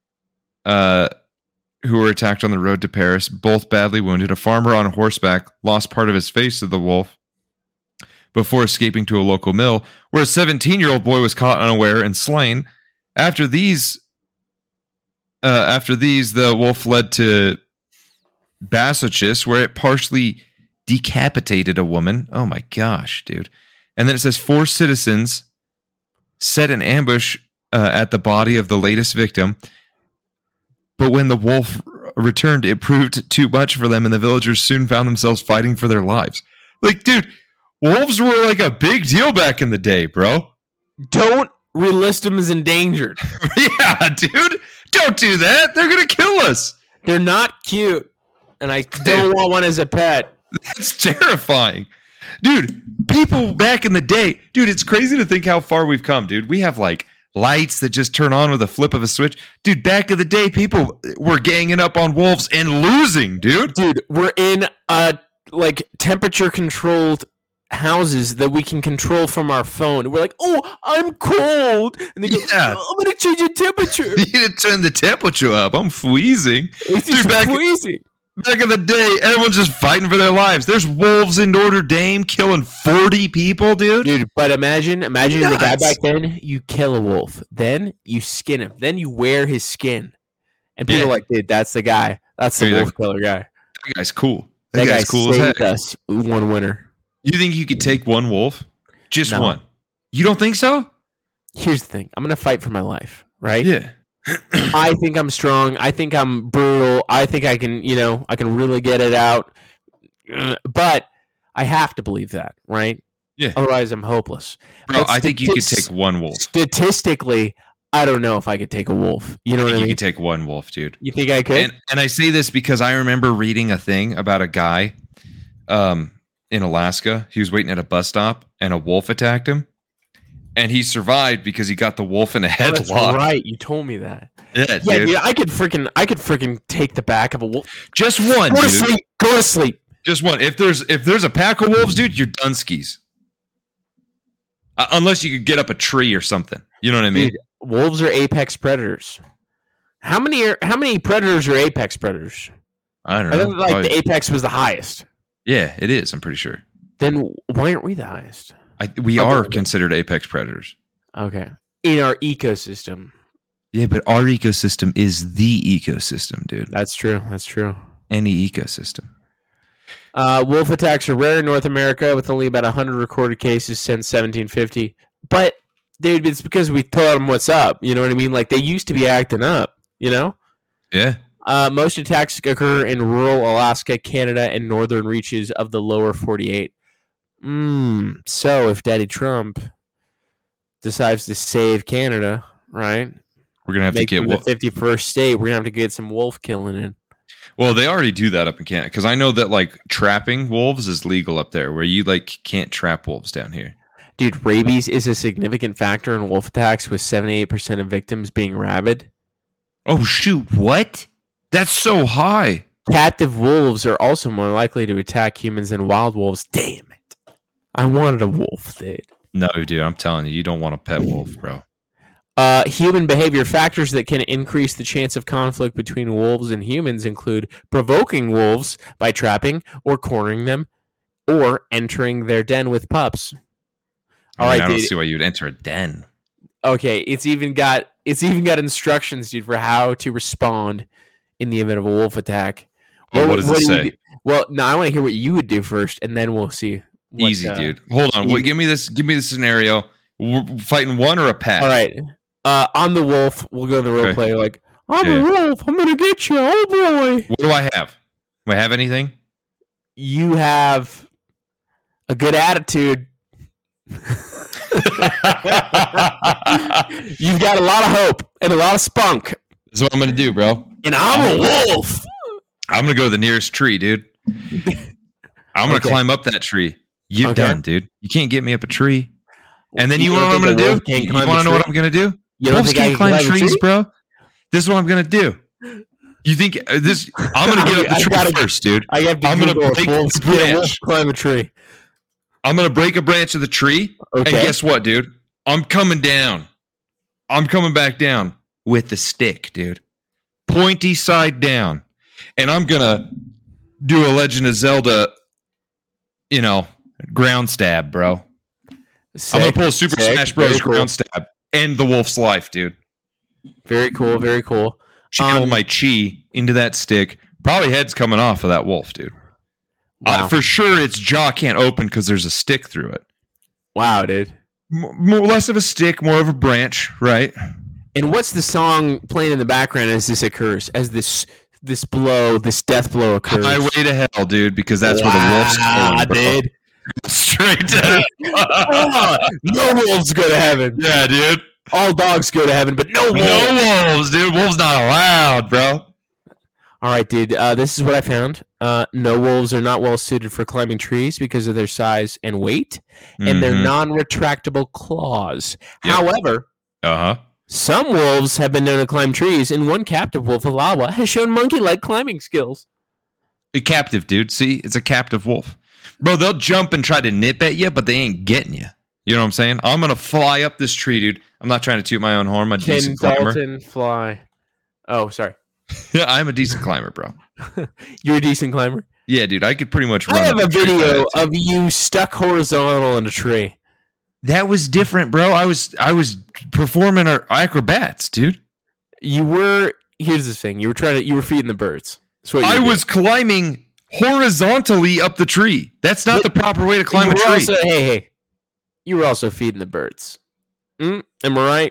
who were attacked on the road to Paris, both badly wounded. A farmer on horseback lost part of his face to the wolf before escaping to a local mill, where a 17-year-old boy was caught unaware and slain. After these, the wolf fled to Bassochis, where it partially decapitated a woman. Oh my gosh, dude. And then it says 4 citizens set an ambush at the body of the latest victim. But when the wolf returned, it proved too much for them, and the villagers soon found themselves fighting for their lives. Like, dude, wolves were like a big deal back in the day, bro. Don't relist them as endangered. Yeah, dude. Don't do that. They're going to kill us. They're not cute. And I don't want one as a pet. That's terrifying. Dude, people back in the day, dude, it's crazy to think how far we've come, dude. We have like lights that just turn on with a flip of a switch. Dude, back in the day, people were ganging up on wolves and losing, dude. Dude, we're in like temperature controlled houses that we can control from our phone. We're like, oh, I'm cold. And they go, I'm going to change the temperature. You need to turn the temperature up. I'm freezing. It's just freezing. Back in the day, everyone's just fighting for their lives. There's wolves in Notre Dame killing 40 people, dude. Dude, but imagine you're the guy back then. You kill a wolf. Then you skin him. Then you wear his skin. And people are like, dude, that's the guy. That's the wolf killer guy. That guy's cool. That guy's cool as heck. Us one winter. You think you could take one wolf? Just one? You don't think so? Here's the thing. I'm going to fight for my life, right? Yeah. I think I'm strong. I think I'm brutal. I think I can, I can really get it out. But I have to believe that, right? Yeah. Otherwise, I'm hopeless. Bro, I think you could take one wolf. Statistically, I don't know if I could take a wolf. You know what I mean? You could take one wolf, dude. You think I could? And I say this because I remember reading a thing about a guy in Alaska. He was waiting at a bus stop, and a wolf attacked him. And he survived because he got the wolf in a headlock. That's right, you told me that. Yeah, dude. I could freaking take the back of a wolf. Just one. Go to sleep. Go to sleep. Just one. If there's a pack of wolves, dude, you're done skis. Unless you could get up a tree or something. You know what I mean? Dude, wolves are apex predators. How many predators are apex predators? I don't know. I think the apex was the highest. Yeah, it is. I'm pretty sure. Then why aren't we the highest? We are considered apex predators. Okay. In our ecosystem. Yeah, but our ecosystem is the ecosystem, dude. That's true. Any ecosystem. Wolf attacks are rare in North America, with only about 100 recorded cases since 1750. But, dude, it's because we told them what's up. You know what I mean? Like, they used to be acting up, you know? Yeah. Most attacks occur in rural Alaska, Canada, and northern reaches of the lower 48. So if Daddy Trump decides to save Canada, right? We're gonna have to get the 51st state. We're gonna have to get some wolf killing in. Well, they already do that up in Canada because I know that like trapping wolves is legal up there, where you like can't trap wolves down here. Dude, rabies is a significant factor in wolf attacks, with 78% of victims being rabid. Oh shoot! What? That's so high. Captive wolves are also more likely to attack humans than wild wolves. Damn it. I wanted a wolf, dude. No, dude, I'm telling you, you don't want a pet wolf, bro. Human behavior factors that can increase the chance of conflict between wolves and humans include provoking wolves by trapping or cornering them, or entering their den with pups. I don't see why you'd enter a den. Okay, it's even got instructions, dude, for how to respond in the event of a wolf attack. Well, what does it say? Well, no, I want to hear what you would do first, and then we'll see. Easy, dude. Hold on. Wait, give me this scenario. We're fighting one or a pack? All right. I'm the wolf. We'll go to the role play. Like, I'm a wolf. I'm going to get you. Oh, boy. What do I have? Do I have anything? You have a good attitude. You've got a lot of hope and a lot of spunk. That's what I'm going to do, bro. And I'm a wolf. I'm going to go to the nearest tree, dude. I'm going to climb up that tree. You're done, dude. You can't get me up a tree. And then you want to know what I'm going to do? You want to know what I'm going to do? Wolves can't climb trees, bro. This is what I'm going to do. You think this? I'm going to get up the tree first, dude. I'm going to break a branch. Climb a tree. I'm going to break a branch of the tree. Okay. And guess what, dude? I'm coming down. I'm coming back down with the stick, dude. Pointy side down. And I'm going to do a Legend of Zelda, ground stab, bro. I'm going to pull a Super Smash Bros. Ground stab. End the wolf's life, dude. Very cool, very cool. Channel my chi into that stick. Probably head's coming off of that wolf, dude. Wow. For sure, its jaw can't open because there's a stick through it. Wow, dude. Less of a stick, more of a branch, right? And what's the song playing in the background as this occurs? As this death blow occurs? Highway to Hell, dude, because that's where the wolf's going, dude. Straight to no wolves go to heaven. Yeah, dude. All dogs go to heaven, but no wolves. No wolves, dude. Wolves not allowed, bro. All right, dude. This is what I found. No wolves are not well suited for climbing trees because of their size and weight and their non-retractable claws. Yep. However, some wolves have been known to climb trees, and one captive wolf, Alawa, has shown monkey-like climbing skills. A captive, dude. See, it's a captive wolf. Bro, they'll jump and try to nip at you, but they ain't getting you. You know what I'm saying? I'm going to fly up this tree, dude. I'm not trying to toot my own horn. I'm a decent climber. Dalton fly. Oh, sorry. Yeah, I'm a decent climber, bro. You're a decent climber? Yeah, dude. I could pretty much run. I have a video of you stuck horizontal in a tree. That was different, bro. I was performing our acrobats, dude. You were. Here's the thing. You were feeding the birds. I was climbing horizontally up the tree. That's not the proper way to climb a tree. Hey. You were also feeding the birds. Am I right?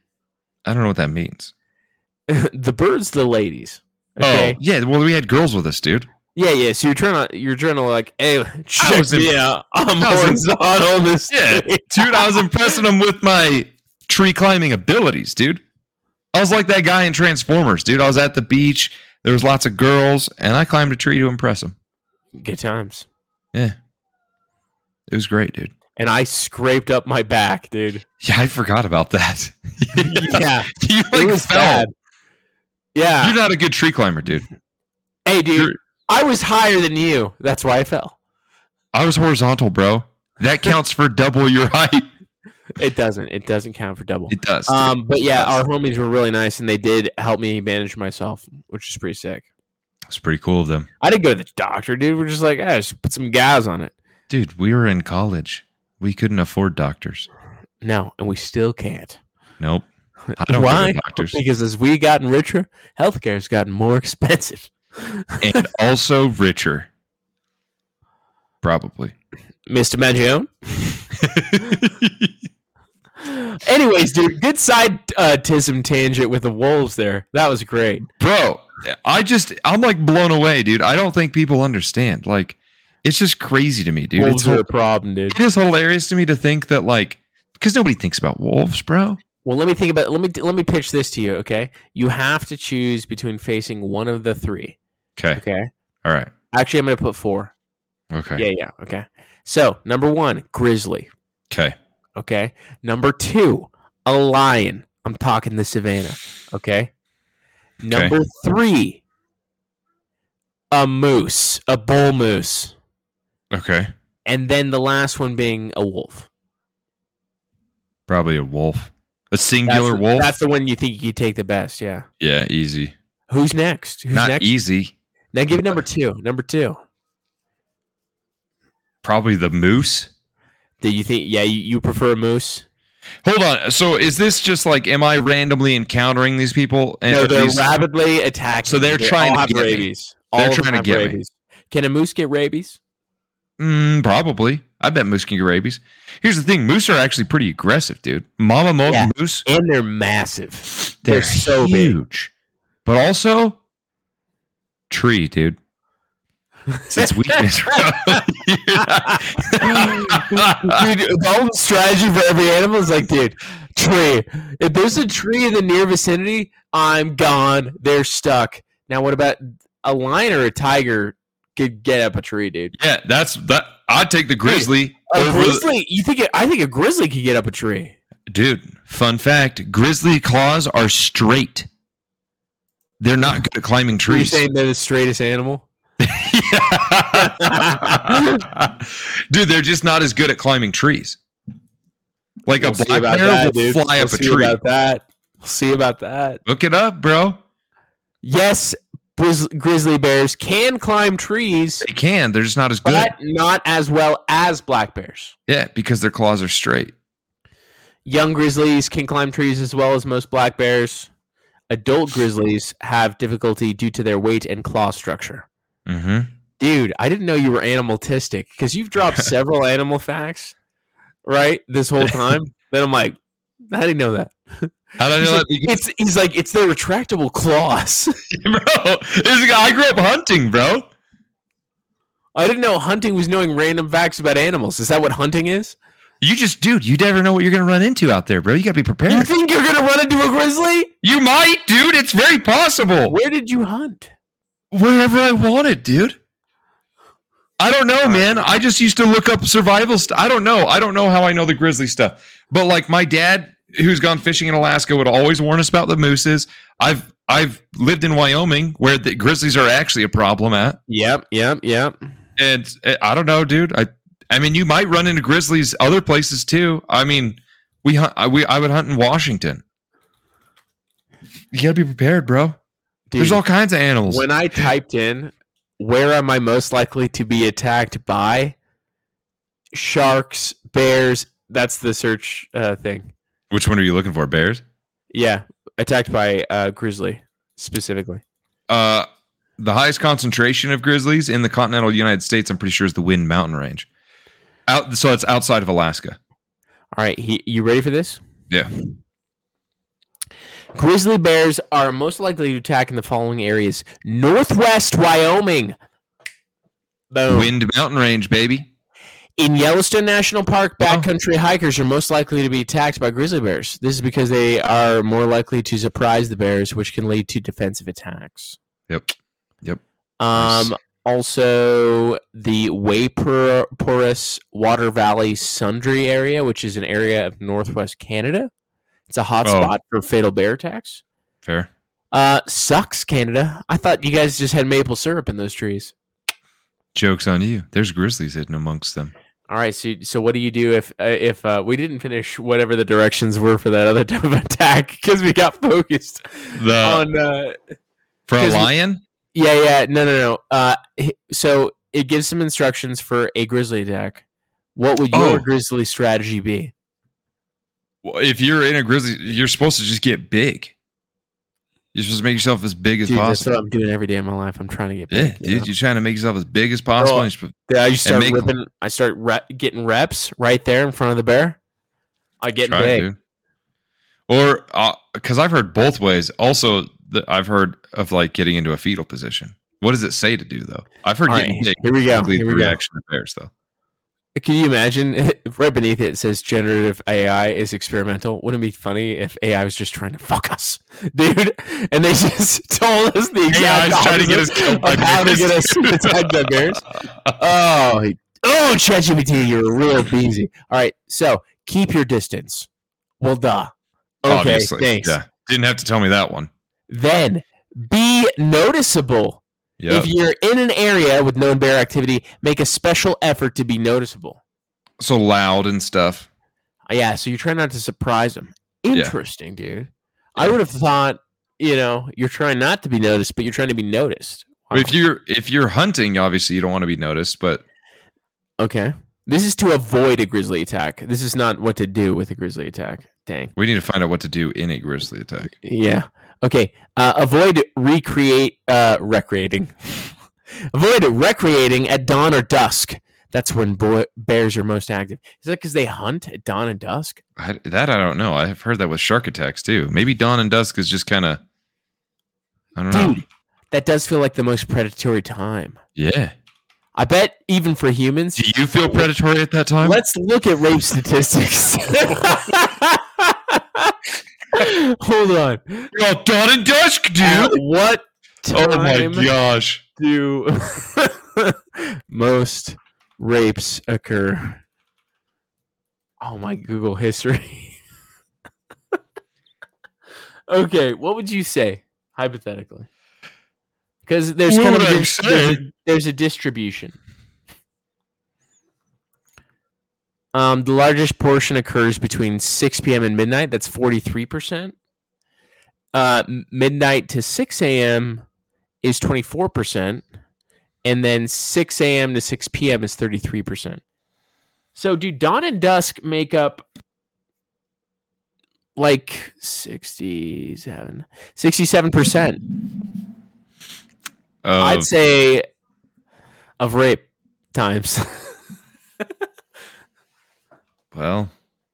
I don't know what that means. The birds, the ladies. Okay? Oh, yeah. Well, we had girls with us, dude. Yeah. So you're trying to like, hey, check me out. I'm horizontal this. Yeah, dude. I was impressing them with my tree climbing abilities, dude. I was like that guy in Transformers, dude. I was at the beach. There was lots of girls, and I climbed a tree to impress them. Good times. Yeah. It was great, dude. And I scraped up my back, dude. Yeah, I forgot about that. Yeah. You like was fell. bad. Yeah. You're not a good tree climber, dude. Hey, dude. I was higher than you. That's why I fell. I was horizontal, bro. That counts for double your height. It doesn't. It doesn't count for double. It does. But yeah, our homies were really nice, and they did help me manage myself, which is pretty sick. It's pretty cool of them. I didn't go to the doctor, dude. We're just like, just put some gas on it. Dude, we were in college. We couldn't afford doctors. No, and we still can't. Nope. I don't Why? go to doctors. Because as we gotten richer, healthcare has gotten more expensive. And also richer. Probably. Mr. Magione? Anyways, dude, good side-tism tangent with the wolves there. That was great. Bro, I'm like blown away, dude. I don't think people understand. Like, it's just crazy to me, dude. Wolves are a problem, dude. It is hilarious to me to think that, like, because nobody thinks about wolves, bro. Well, let me pitch this to you, okay? You have to choose between facing one of the three. Okay. All right. Actually, I'm going to put 4. Okay. Yeah. Okay. So, number 1, grizzly. Okay. Number 2, a lion. I'm talking the savannah. Okay. Number 3, a moose, a bull moose. Okay. And then the last one being a wolf. Probably a wolf. A singular wolf? That's the one you think you take the best, yeah. Yeah, easy. Who's next? Who's Not next? Easy. Now give it number 2. Number 2. Probably the moose. Do you think, you prefer a moose? Hold on. So is this just like, am I randomly encountering these people? And no, they're rapidly attacking. So they're trying to get rabies. They're trying to get rabies. Can a moose get rabies? Probably. I bet moose can get rabies. Here's the thing. Moose are actually pretty aggressive, dude. Mama moose. And they're massive. They're so huge. Big. But also, tree, dude. It's its weakness. Dude, the whole strategy for every animal is like, dude, tree. If there's a tree in the near vicinity, I'm gone. They're stuck. Now, what about a lion or a tiger could get up a tree, dude. Yeah, that's that. I'd take the grizzly over grizzly. I think a grizzly could get up a tree, dude. Fun fact: grizzly claws are straight. They're not good at climbing trees. You're saying they're the straightest animal? Dude, they're just not as good at climbing trees. Like a black bear will fly up a tree. We'll see about that. Look it up, bro. Yes, grizzly bears can climb trees. They can. They're just not as good. But not as well as black bears. Yeah, because their claws are straight. Young grizzlies can climb trees as well as most black bears. Adult grizzlies have difficulty due to their weight and claw structure. Mm-hmm. Dude, I didn't know you were animalistic because you've dropped several animal facts, right? This whole time. Then I'm like, how did you know that? How did I know that? He's like, it's their retractable claws. Bro, I grew up hunting, bro. I didn't know hunting was knowing random facts about animals. Is that what hunting is? Dude, you never know what you're going to run into out there, bro. You got to be prepared. You think you're going to run into a grizzly? You might, dude. It's very possible. Where did you hunt? Wherever I wanted, dude. I don't know, man. I just used to look up survival stuff. I don't know how I know the grizzly stuff. But like my dad, who's gone fishing in Alaska, would always warn us about the mooses. I've lived in Wyoming where the grizzlies are actually a problem at. Yep. And I don't know, dude. I mean, you might run into grizzlies other places too. I mean, I would hunt in Washington. You got to be prepared, bro. Dude, there's all kinds of animals. When I typed in, where am I most likely to be attacked by? Sharks, bears. That's the search thing. Which one are you looking for? Bears? Yeah, attacked by grizzly specifically. The highest concentration of grizzlies in the continental United States, I'm pretty sure, is the Wind Mountain Range. So it's outside of Alaska. All right, you ready for this? Yeah. Grizzly bears are most likely to attack in the following areas: Northwest Wyoming. Boom. Wind Mountain Range, baby. In Yellowstone National Park, backcountry hikers are most likely to be attacked by grizzly bears. This is because they are more likely to surprise the bears, which can lead to defensive attacks. Yep. Nice. Also, the Waiporous Water Valley Sundre area, which is an area of northwest Canada. It's a hot spot for fatal bear attacks. Fair. Sucks, Canada. I thought you guys just had maple syrup in those trees. Joke's on you. There's grizzlies hidden amongst them. All right, so what do you do if we didn't finish whatever the directions were for that other type of attack because we got focused on for a lion? Yeah, no. So it gives some instructions for a grizzly attack. What would your grizzly strategy be? Well, if you're in a grizzly, you're supposed to just get big. You're supposed to make yourself as big as possible. That's what I'm doing every day of my life. I'm trying to get big. Yeah, dude, you're trying to make yourself as big as possible. I start getting reps right there in front of the bear. I get big. Dude. Or, because I've heard both ways. Also, I've heard of like getting into a fetal position. What does it say to do, though? I've heard getting big. Here we go. Reaction of bears, though. Can you imagine? Right beneath it says generative AI is experimental. Wouldn't it be funny if AI was just trying to fuck us, dude? And they just told us the exact opposite of how to get us attacked by bears. Oh, ChatGPT, you're a real beezy. All right, so keep your distance. Well, duh. Okay, obviously. Thanks. Yeah, didn't have to tell me that one. Then be noticeable. Yep. If you're in an area with known bear activity, make a special effort to be noticeable. So loud and stuff. Yeah, so you're trying not to surprise them. Interesting, dude. Yeah. I would have thought, you're trying not to be noticed, but you're trying to be noticed. Wow. If you're hunting, obviously you don't want to be noticed, but okay. This is to avoid a grizzly attack. This is not what to do with a grizzly attack. Dang. We need to find out what to do in a grizzly attack. Yeah. Okay. Avoid recreating. Avoid recreating at dawn or dusk. That's when bears are most active. Is that because they hunt at dawn and dusk? I don't know. I've heard that with shark attacks too. Maybe dawn and dusk is just kind of. I don't know. Dude, that does feel like the most predatory time. Yeah. I bet even for humans. Do you feel predatory at that time? Let's look at rape statistics. Hold on. Oh, dawn and dusk, dude. What time? Oh my gosh. Do most rapes occur? Oh, my Google history. Okay, what would you say, hypothetically? Because there's kind of there's a distribution. The largest portion occurs between 6 p.m. and midnight. That's 43%. Midnight to 6 a.m. is 24%. And then 6 a.m. to 6 p.m. is 33%. So, do dawn and dusk make up like 67%? I'd say of rape times. Well,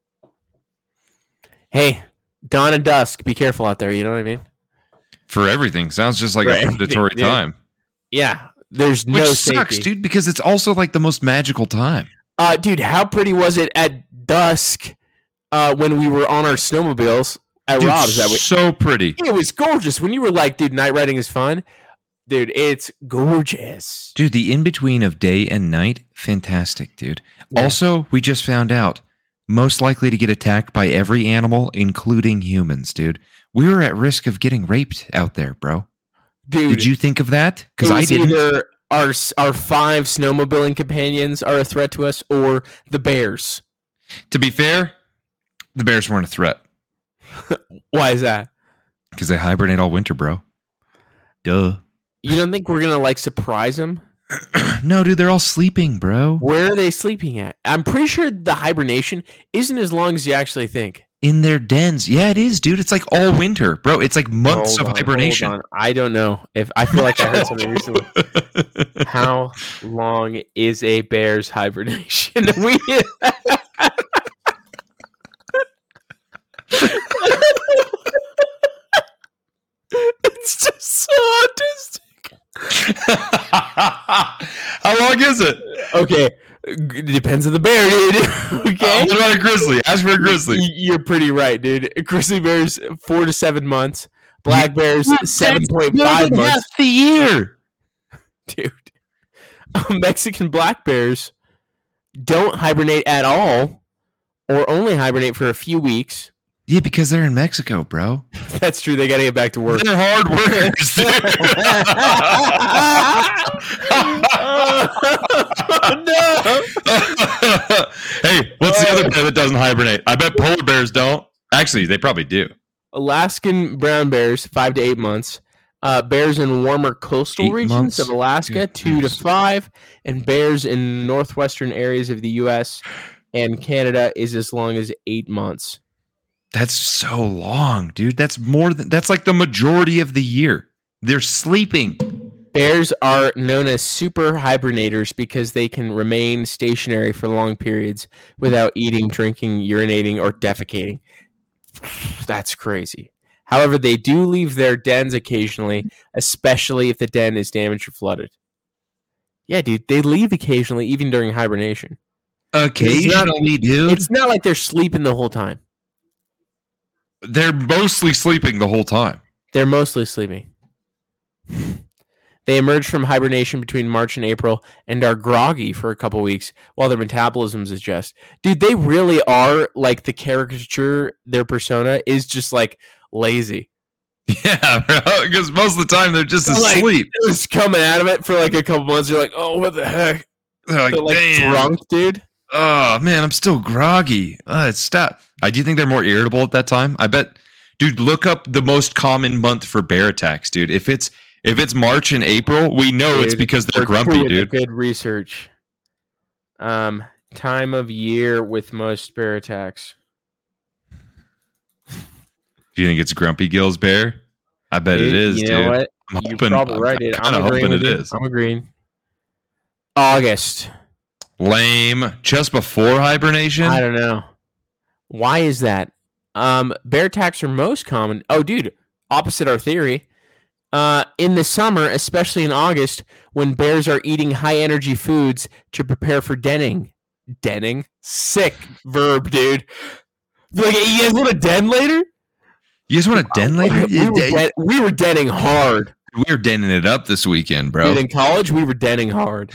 hey, dawn and dusk, be careful out there. You know what I mean? For everything. Sounds just like a predatory time. Yeah. There's no safety. Which sucks, dude, because it's also like the most magical time. Dude, how pretty was it at dusk when we were on our snowmobiles at Rob's? So pretty. It was gorgeous. When you were like, dude, night riding is fun. Dude, it's gorgeous. Dude, the in-between of day and night, fantastic, dude. Yeah. Also, we just found out, most likely to get attacked by every animal, including humans, dude. We were at risk of getting raped out there, bro. Dude, did you think of that? Because I didn't. Either our 5 snowmobiling companions are a threat to us, or the bears. To be fair, the bears weren't a threat. Why is that? Because they hibernate all winter, bro. Duh. You don't think we're gonna surprise them? No, dude, they're all sleeping, bro. Where are they sleeping at? I'm pretty sure the hibernation isn't as long as you actually think. In their dens. Yeah, it is, dude. It's like all winter, bro. It's like months of hibernation. Hold on. I don't know. I feel like I heard something recently. How long is a bear's hibernation? It's just so autistic. How long is it? Okay. It depends on the bear, dude. Okay. What about a grizzly? As for a grizzly. You're pretty right, dude. Grizzly bears 4 to 7 months. Black bears 7.5 months. Half the year. Dude. Mexican black bears don't hibernate at all, or only hibernate for a few weeks. Yeah, because they're in Mexico, bro. That's true. They got to get back to work. They're hard workers. No. Hey, what's the other bear that doesn't hibernate? I bet polar bears don't. Actually, they probably do. Alaskan brown bears, 5 to 8 months. Bears in warmer coastal regions of Alaska, 2 to 5. And bears in northwestern areas of the U.S. and Canada is as long as 8 months. That's so long, dude. That's like the majority of the year. They're sleeping. Bears are known as super hibernators because they can remain stationary for long periods without eating, drinking, urinating, or defecating. That's crazy. However, they do leave their dens occasionally, especially if the den is damaged or flooded. Yeah, dude, they leave occasionally, even during hibernation. Occasionally, dude. It's not like they're sleeping the whole time. They're mostly sleeping the whole time. They're mostly sleeping. They emerge from hibernation between March and April and are groggy for a couple weeks while their metabolisms adjust. Dude, they really are like the caricature. Their persona is just like lazy. Yeah, bro. Because most of the time they're just asleep. They're just coming out of it for like a couple months. You're like, oh, what the heck? They're like damn. Drunk, dude. Oh man, I'm still groggy. Stop. Do you think they're more irritable at that time? I bet. Dude, look up the most common month for bear attacks, dude. If it's March and April, we know it's because they're grumpy, dude. Good research. Time of year with most bear attacks. Do you think it's Grumpy Gill's bear? I bet it is, dude. You know what? You're probably right, dude. I'm agreeing with you. I'm agreeing. August. Lame. Just before hibernation? I don't know. Why is that? Bear attacks are most common. Oh, dude. Opposite our theory. In the summer, especially in August, when bears are eating high-energy foods to prepare for denning. Denning? Sick verb, dude. Like, you guys want to den later? You guys want to den later? We were denning hard. We were denning it up this weekend, bro. Dude, in college, we were denning hard.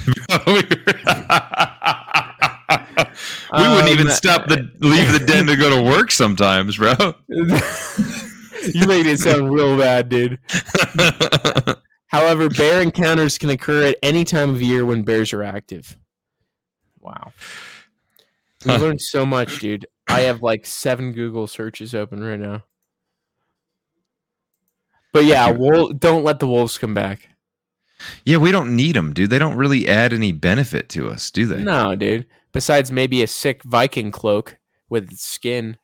We wouldn't even leave the den to go to work sometimes, bro. You made it sound real bad, dude. However, bear encounters can occur at any time of year when bears are active. Wow. We learned so much, dude. I have like 7 Google searches open right now. But yeah, don't let the wolves come back. Yeah, we don't need them, dude. They don't really add any benefit to us, do they? No, dude. Besides maybe a sick Viking cloak with skin.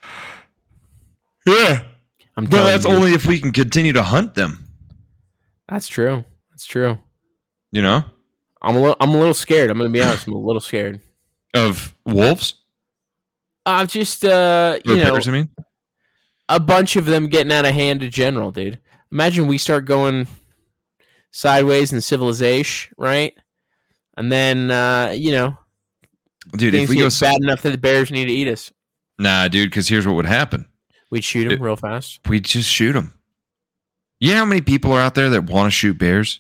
Yeah. But that's only if we can continue to hunt them. That's true. That's true. You know? I'm a little scared. I'm going to be honest. I'm a little scared. Of wolves? Just, bears, I mean? A bunch of them getting out of hand in general, dude. Imagine we start going sideways in civilization, right? And then, dude, if we go bad enough that the bears need to eat us. Nah, dude, because here's what would happen. We'd shoot them real fast. We'd just shoot them. You know how many people are out there that want to shoot bears?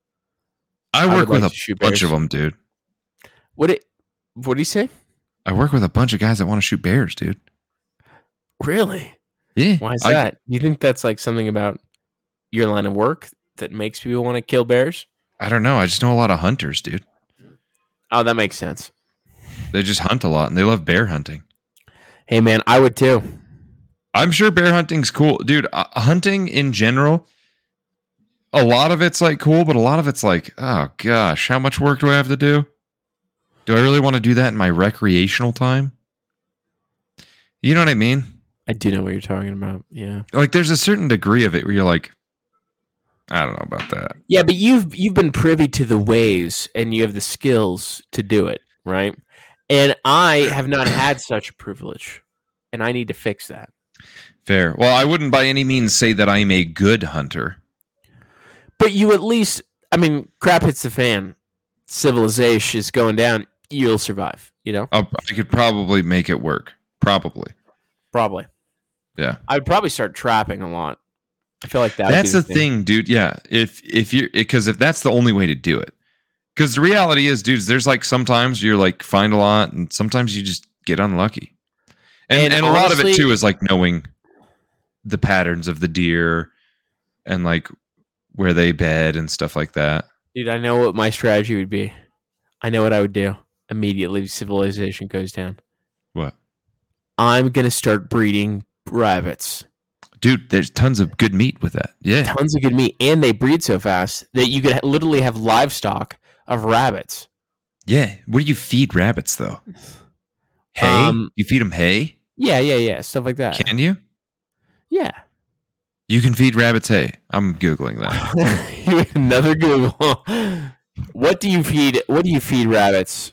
I work with a bunch of them, dude. What do you say? I work with a bunch of guys that want to shoot bears, dude. Really? Yeah. Why is that? You think that's like something about your line of work that makes people want to kill bears? I don't know. I just know a lot of hunters, dude. Oh, that makes sense. They just hunt a lot, and they love bear hunting. Hey, man, I would too. I'm sure bear hunting's cool. Dude, hunting in general, a lot of it's like cool, but a lot of it's like, oh gosh, how much work do I have to do? Do I really want to do that in my recreational time? You know what I mean? I do know what you're talking about. Yeah. Like there's a certain degree of it where you're like, I don't know about that. Yeah, but you've been privy to the ways and you have the skills to do it, right? And I have not had such a privilege, and I need to fix that. Fair. Well, I wouldn't by any means say that I'm a good hunter. But you at least, I mean, crap hits the fan. Civilization is going down. You'll survive, you know? I could probably make it work. Probably. Yeah. I'd probably start trapping a lot. I feel like that's the thing, dude. Yeah. If that's the only way to do it. Because the reality is, dudes, there's like sometimes you're like find a lot and sometimes you just get unlucky. And honestly, a lot of it too is like knowing the patterns of the deer and like where they bed and stuff like that. Dude, I know what my strategy would be. I know what I would do. Immediately civilization goes down. What? I'm going to start breeding rabbits. Dude, there's tons of good meat with that. Yeah. Tons of good meat. And they breed so fast that you could literally have livestock of rabbits. Yeah. What do you feed rabbits, though? Hay? You feed them hay? Yeah. Stuff like that. Can you? Yeah. You can feed rabbits hay. I'm Googling that. Another Google. What do you feed rabbits?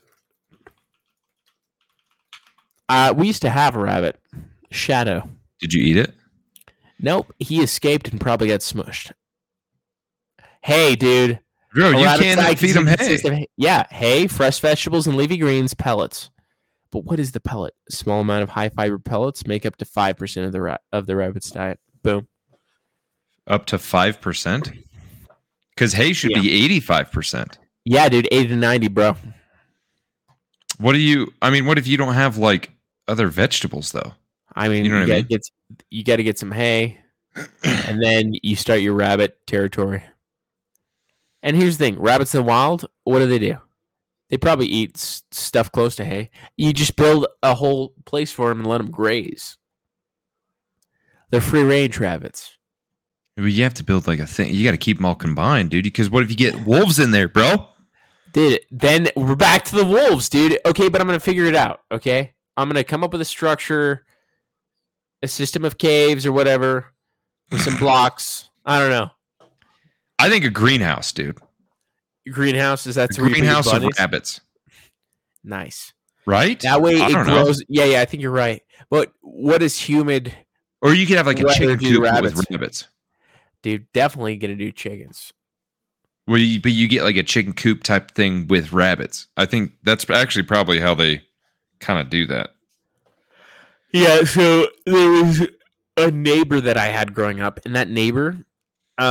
We used to have a rabbit. Shadow. Did you eat it? Nope. He escaped and probably got smushed. Hey, dude. Bro, you can't feed him hay. Yeah, hay, fresh vegetables, and leafy greens, pellets. But what is the pellet? A small amount of high fiber pellets make up to 5% of the rabbit's diet. Boom. Up to 5%? Because hay should be 85%. Yeah, dude, 80 to 90, bro. What if you don't have like other vegetables though? I mean, you got to get some hay, and then you start your rabbit territory. And here's the thing: rabbits in the wild, what do? They probably eat stuff close to hay. You just build a whole place for them and let them graze. They're free range rabbits. Well, you have to build like a thing. You got to keep them all combined, dude. Because what if you get wolves in there, bro? Dude, then we're back to the wolves, dude. Okay, but I'm gonna figure it out. Okay, I'm gonna come up with a structure, a system of caves or whatever, with some blocks. I don't know. I think a greenhouse, dude. Greenhouse, is that a greenhouse of rabbits? Nice, right? That way it grows. Yeah, I think you're right. But what is humid? Or you could have like a chicken coop with rabbits. Dude, definitely gonna do chickens. But you get like a chicken coop type thing with rabbits. I think that's actually probably how they kind of do that. Yeah, so there was a neighbor that I had growing up, and that neighbor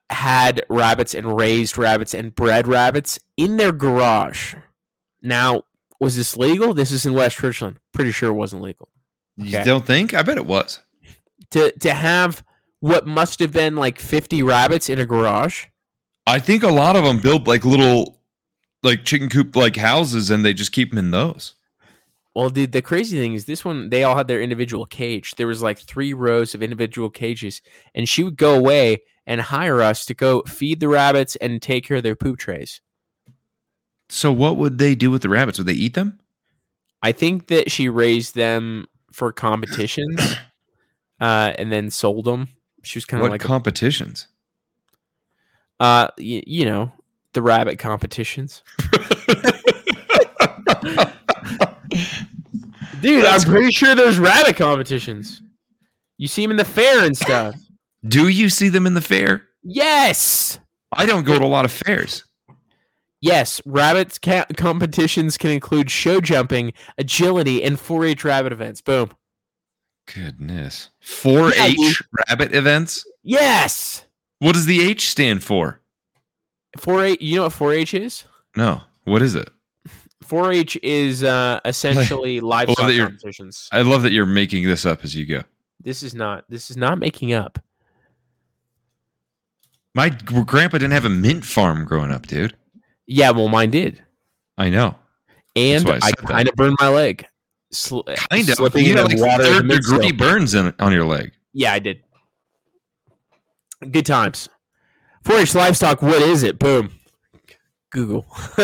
had rabbits and raised rabbits and bred rabbits in their garage. Now, was this legal? This is in West Richland. Pretty sure it wasn't legal. Okay. You don't think? I bet it was. To have what must have been like 50 rabbits in a garage? I think a lot of them build like little like chicken coop like houses and they just keep them in those. Well, dude, the crazy thing is this one, they all had their individual cage. There was like 3 rows of individual cages, and she would go away and hire us to go feed the rabbits and take care of their poop trays. So what would they do with the rabbits? Would they eat them? I think that she raised them for competitions and then sold them. She was kind of like competitions? You know, the rabbit competitions. Dude, I'm pretty sure there's rabbit competitions. You see them in the fair and stuff. Do you see them in the fair? Yes. I don't go to a lot of fairs. Yes, rabbit competitions can include show jumping, agility, and 4-H rabbit events. Boom. Goodness. 4-H rabbit events? Yes. What does the H stand for? 4-H. You know what 4-H is? No. What is it? 4-H is essentially livestock competitions. I love that you're making this up as you go. This is not making up. My grandpa didn't have a mint farm growing up, dude. Yeah, well, mine did. I know. And I kind of burned my leg. Kind of. Slipping in like water. 3rd-degree burns on your leg. Yeah, I did. Good times. 4-H livestock, what is it? Boom. Google.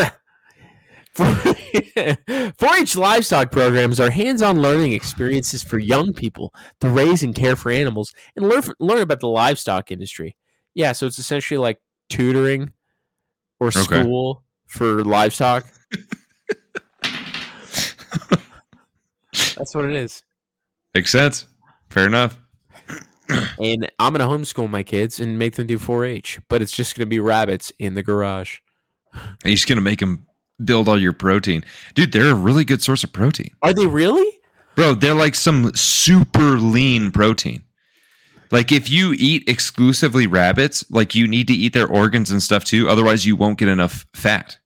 4-H livestock programs are hands-on learning experiences for young people to raise and care for animals and learn about the livestock industry. Yeah, so it's essentially like tutoring or school for livestock. That's what it is. Makes sense. Fair enough. And I'm going to homeschool my kids and make them do 4-H, but it's just going to be rabbits in the garage. And you're just going to make them build all your protein. Dude, they're a really good source of protein. Are they really? Bro, they're like some super lean protein. Like if you eat exclusively rabbits, like you need to eat their organs and stuff too. Otherwise, you won't get enough fat.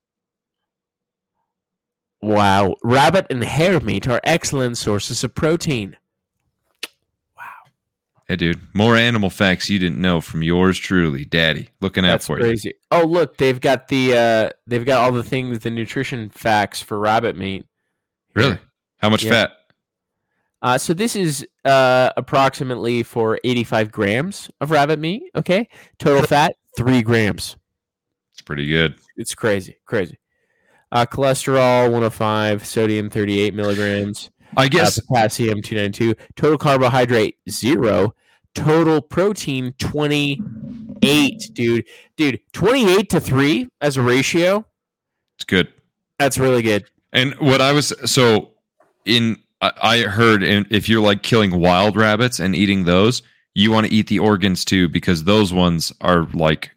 Wow. Rabbit and hare meat are excellent sources of protein. Wow. Hey, dude. More animal facts you didn't know from yours truly, Daddy. Looking out for you. That's crazy. Oh, look, they've got all the things, the nutrition facts for rabbit meat. Really? How much fat? So this is approximately for 85 grams of rabbit meat. Okay. Total fat, 3 grams. It's pretty good. It's crazy. Cholesterol, 105. Sodium, 38 milligrams. I guess. Potassium, 292. Total carbohydrate, 0. Total protein, 28, dude. Dude, 28 to 3 as a ratio. It's good. That's really good. And what I heard if you're like killing wild rabbits and eating those, you want to eat the organs too, because those ones are like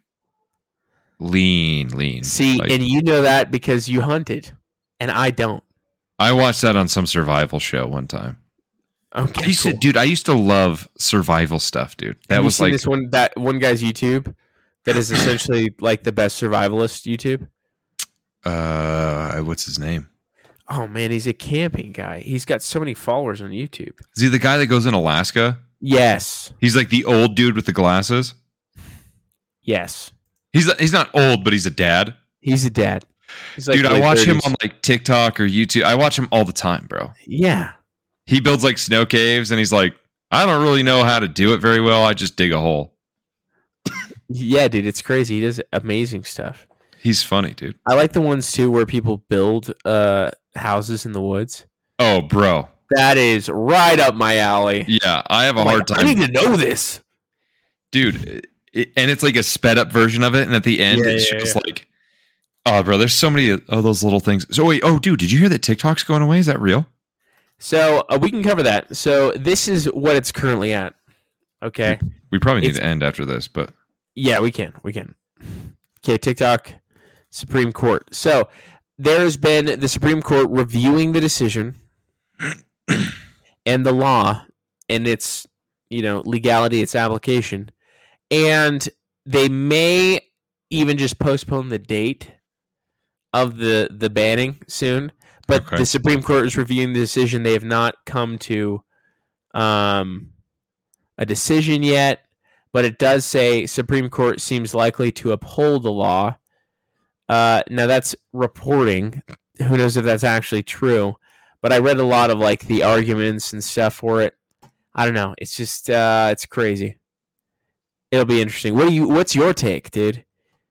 lean. See, like, and you know that because you hunted, and I don't. I watched that on some survival show one time. Okay, I used to love survival stuff, dude. That was like that one guy's YouTube that is essentially like the best survivalist YouTube. What's his name? Oh man, he's a camping guy. He's got so many followers on YouTube. Is he the guy that goes in Alaska? Yes. He's like the old dude with the glasses? Yes. He's not old, but he's a dad. He's a dad. He's like dude, I watch him on like TikTok or YouTube. I watch him all the time, bro. Yeah. He builds like snow caves and he's like, I don't really know how to do it very well. I just dig a hole. Yeah, dude, it's crazy. He does amazing stuff. He's funny, dude. I like the ones too where people build houses in the woods. Oh, bro. That is right up my alley. Yeah, I have a hard time. I need to know this. Dude, and it's like a sped up version of it. And at the end, it's just like, oh, bro, there's so many of those little things. So wait, dude, did you hear that TikTok's going away? Is that real? So we can cover that. So this is what it's currently at. Okay. We probably need to end after this, but. Yeah, we can. Okay, TikTok, Supreme Court. So there's been the Supreme Court reviewing the decision and the law and its, legality, its application. And they may even just postpone the date of the banning soon. But the Supreme Court is reviewing the decision. They have not come to a decision yet. But it does say Supreme Court seems likely to uphold the law. Now that's reporting. Who knows if that's actually true? But I read a lot of like the arguments and stuff for it. I don't know. It's just it's crazy. It'll be interesting. What's your take, dude?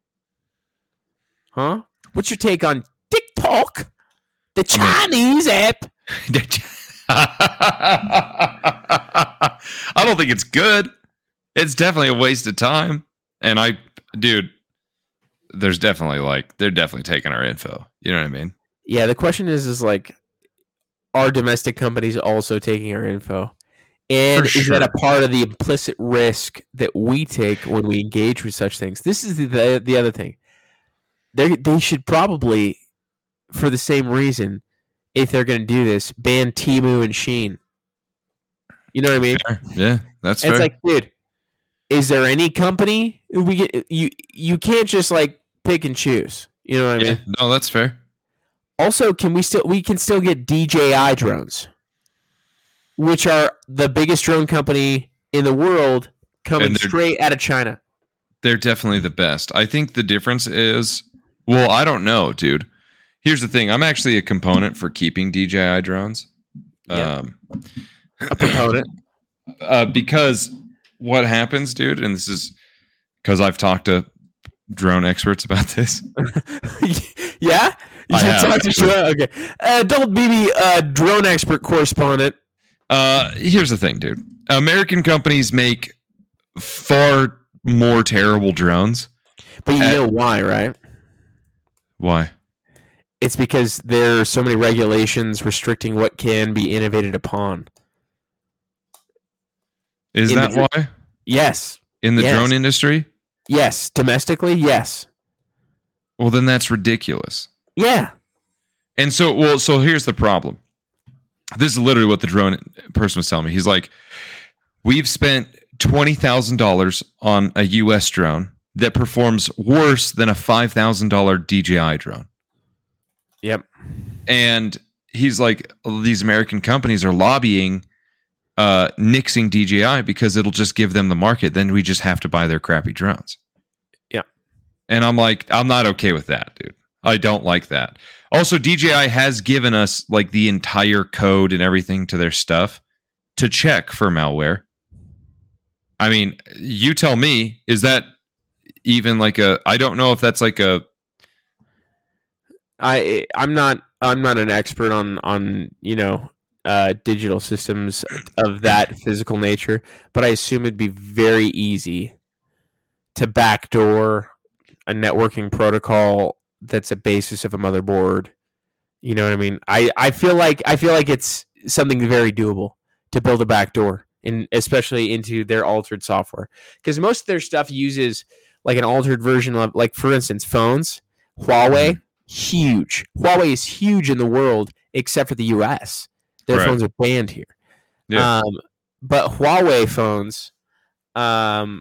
Huh? What's your take on TikTok, the Chinese app? I don't think it's good. It's definitely a waste of time. And they're definitely taking our info. You know what I mean? Yeah, the question is like, are domestic companies also taking our info? And is that a part of the implicit risk that we take when we engage with such things? This is the other thing. They should probably, for the same reason, if they're going to do this, ban Temu and Shein. You know what I mean? Yeah, that's fair. It's like, dude, is there any company you can't just like pick and choose? You know what I mean? No, that's fair. Also, we can still get DJI drones, which are the biggest drone company in the world, coming straight out of China. They're definitely the best. I think the difference is, well, I don't know, dude. Here's the thing. I'm actually a component for keeping DJI drones. A component. Because what happens, dude, and this is because I've talked to drone experts about this. Yeah? You should talk to drone. Okay. Don't be the drone expert correspondent. Here's the thing, dude. American companies make far more terrible drones. But you know why, right? Why? It's because there are so many regulations restricting what can be innovated upon. Is that why? Yes. In the drone industry? Yes. Domestically, yes. Well, then that's ridiculous. Yeah. And so here's the problem. This is literally what the drone person was telling me. He's like, we've spent $20,000 on a US drone that performs worse than a $5,000 DJI drone. Yep. And he's like, these American companies are lobbying nixing DJI because it'll just give them the market. Then we just have to buy their crappy drones. Yeah. And I'm like, I'm not okay with that, dude. I don't like that. Also, DJI has given us like the entire code and everything to their stuff to check for malware. I mean, you tell me, is that even like I don't know if that's like I'm not an expert on digital systems of that physical nature, but I assume it'd be very easy to backdoor a networking protocol that's a basis of a motherboard. You know what I mean? I feel like it's something very doable to build a backdoor, especially into their altered software, because most of their stuff uses like an altered version of, like, for instance, phones. Huawei, huge. Huawei is huge in the world except for the US. Their phones are banned here. Yeah. But Huawei phones, I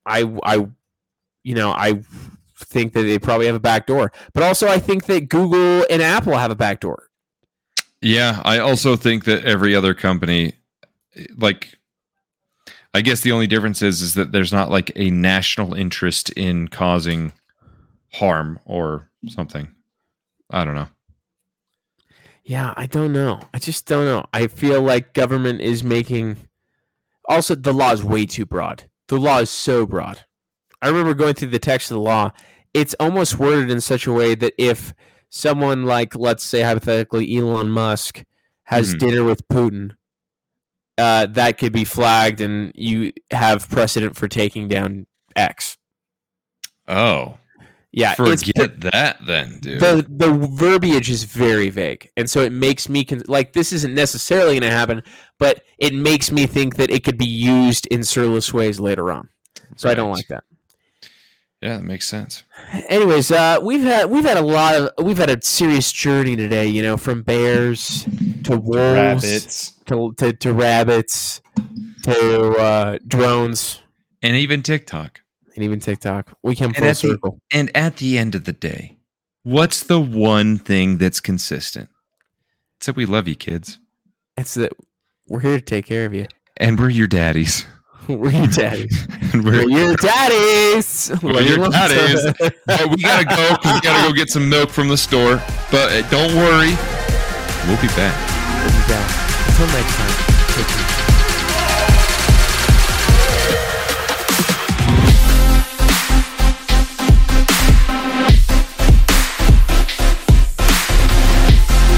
think that they probably have a backdoor. But also I think that Google and Apple have a backdoor. Yeah, I also think that every other company, like, I guess the only difference is that there's not like a national interest in causing harm or something. I don't know. Yeah, I don't know. I just don't know. I feel like government is making... Also, the law is way too broad. The law is so broad. I remember going through the text of the law. It's almost worded in such a way that if someone like, let's say hypothetically, Elon Musk has dinner with Putin, that could be flagged and you have precedent for taking down X. Oh. Yeah, forget that then, dude. The verbiage is very vague, and so it makes me like this isn't necessarily going to happen, but it makes me think that it could be used in surless ways later on. So I don't like that. Yeah, that makes sense. Anyways, we've had a serious journey today. From bears to wolves, to rabbits, to drones, and even TikTok. and even TikTok. We come full circle. And at the end of the day, what's the one thing that's consistent? It's that we love you, kids. It's that we're here to take care of you. And we're your daddies. We're your daddies. We're your daddies. We're your daddies. But we gotta go because we gotta go get some milk from the store. But don't worry, we'll be back. We'll be back. Until next time, take care.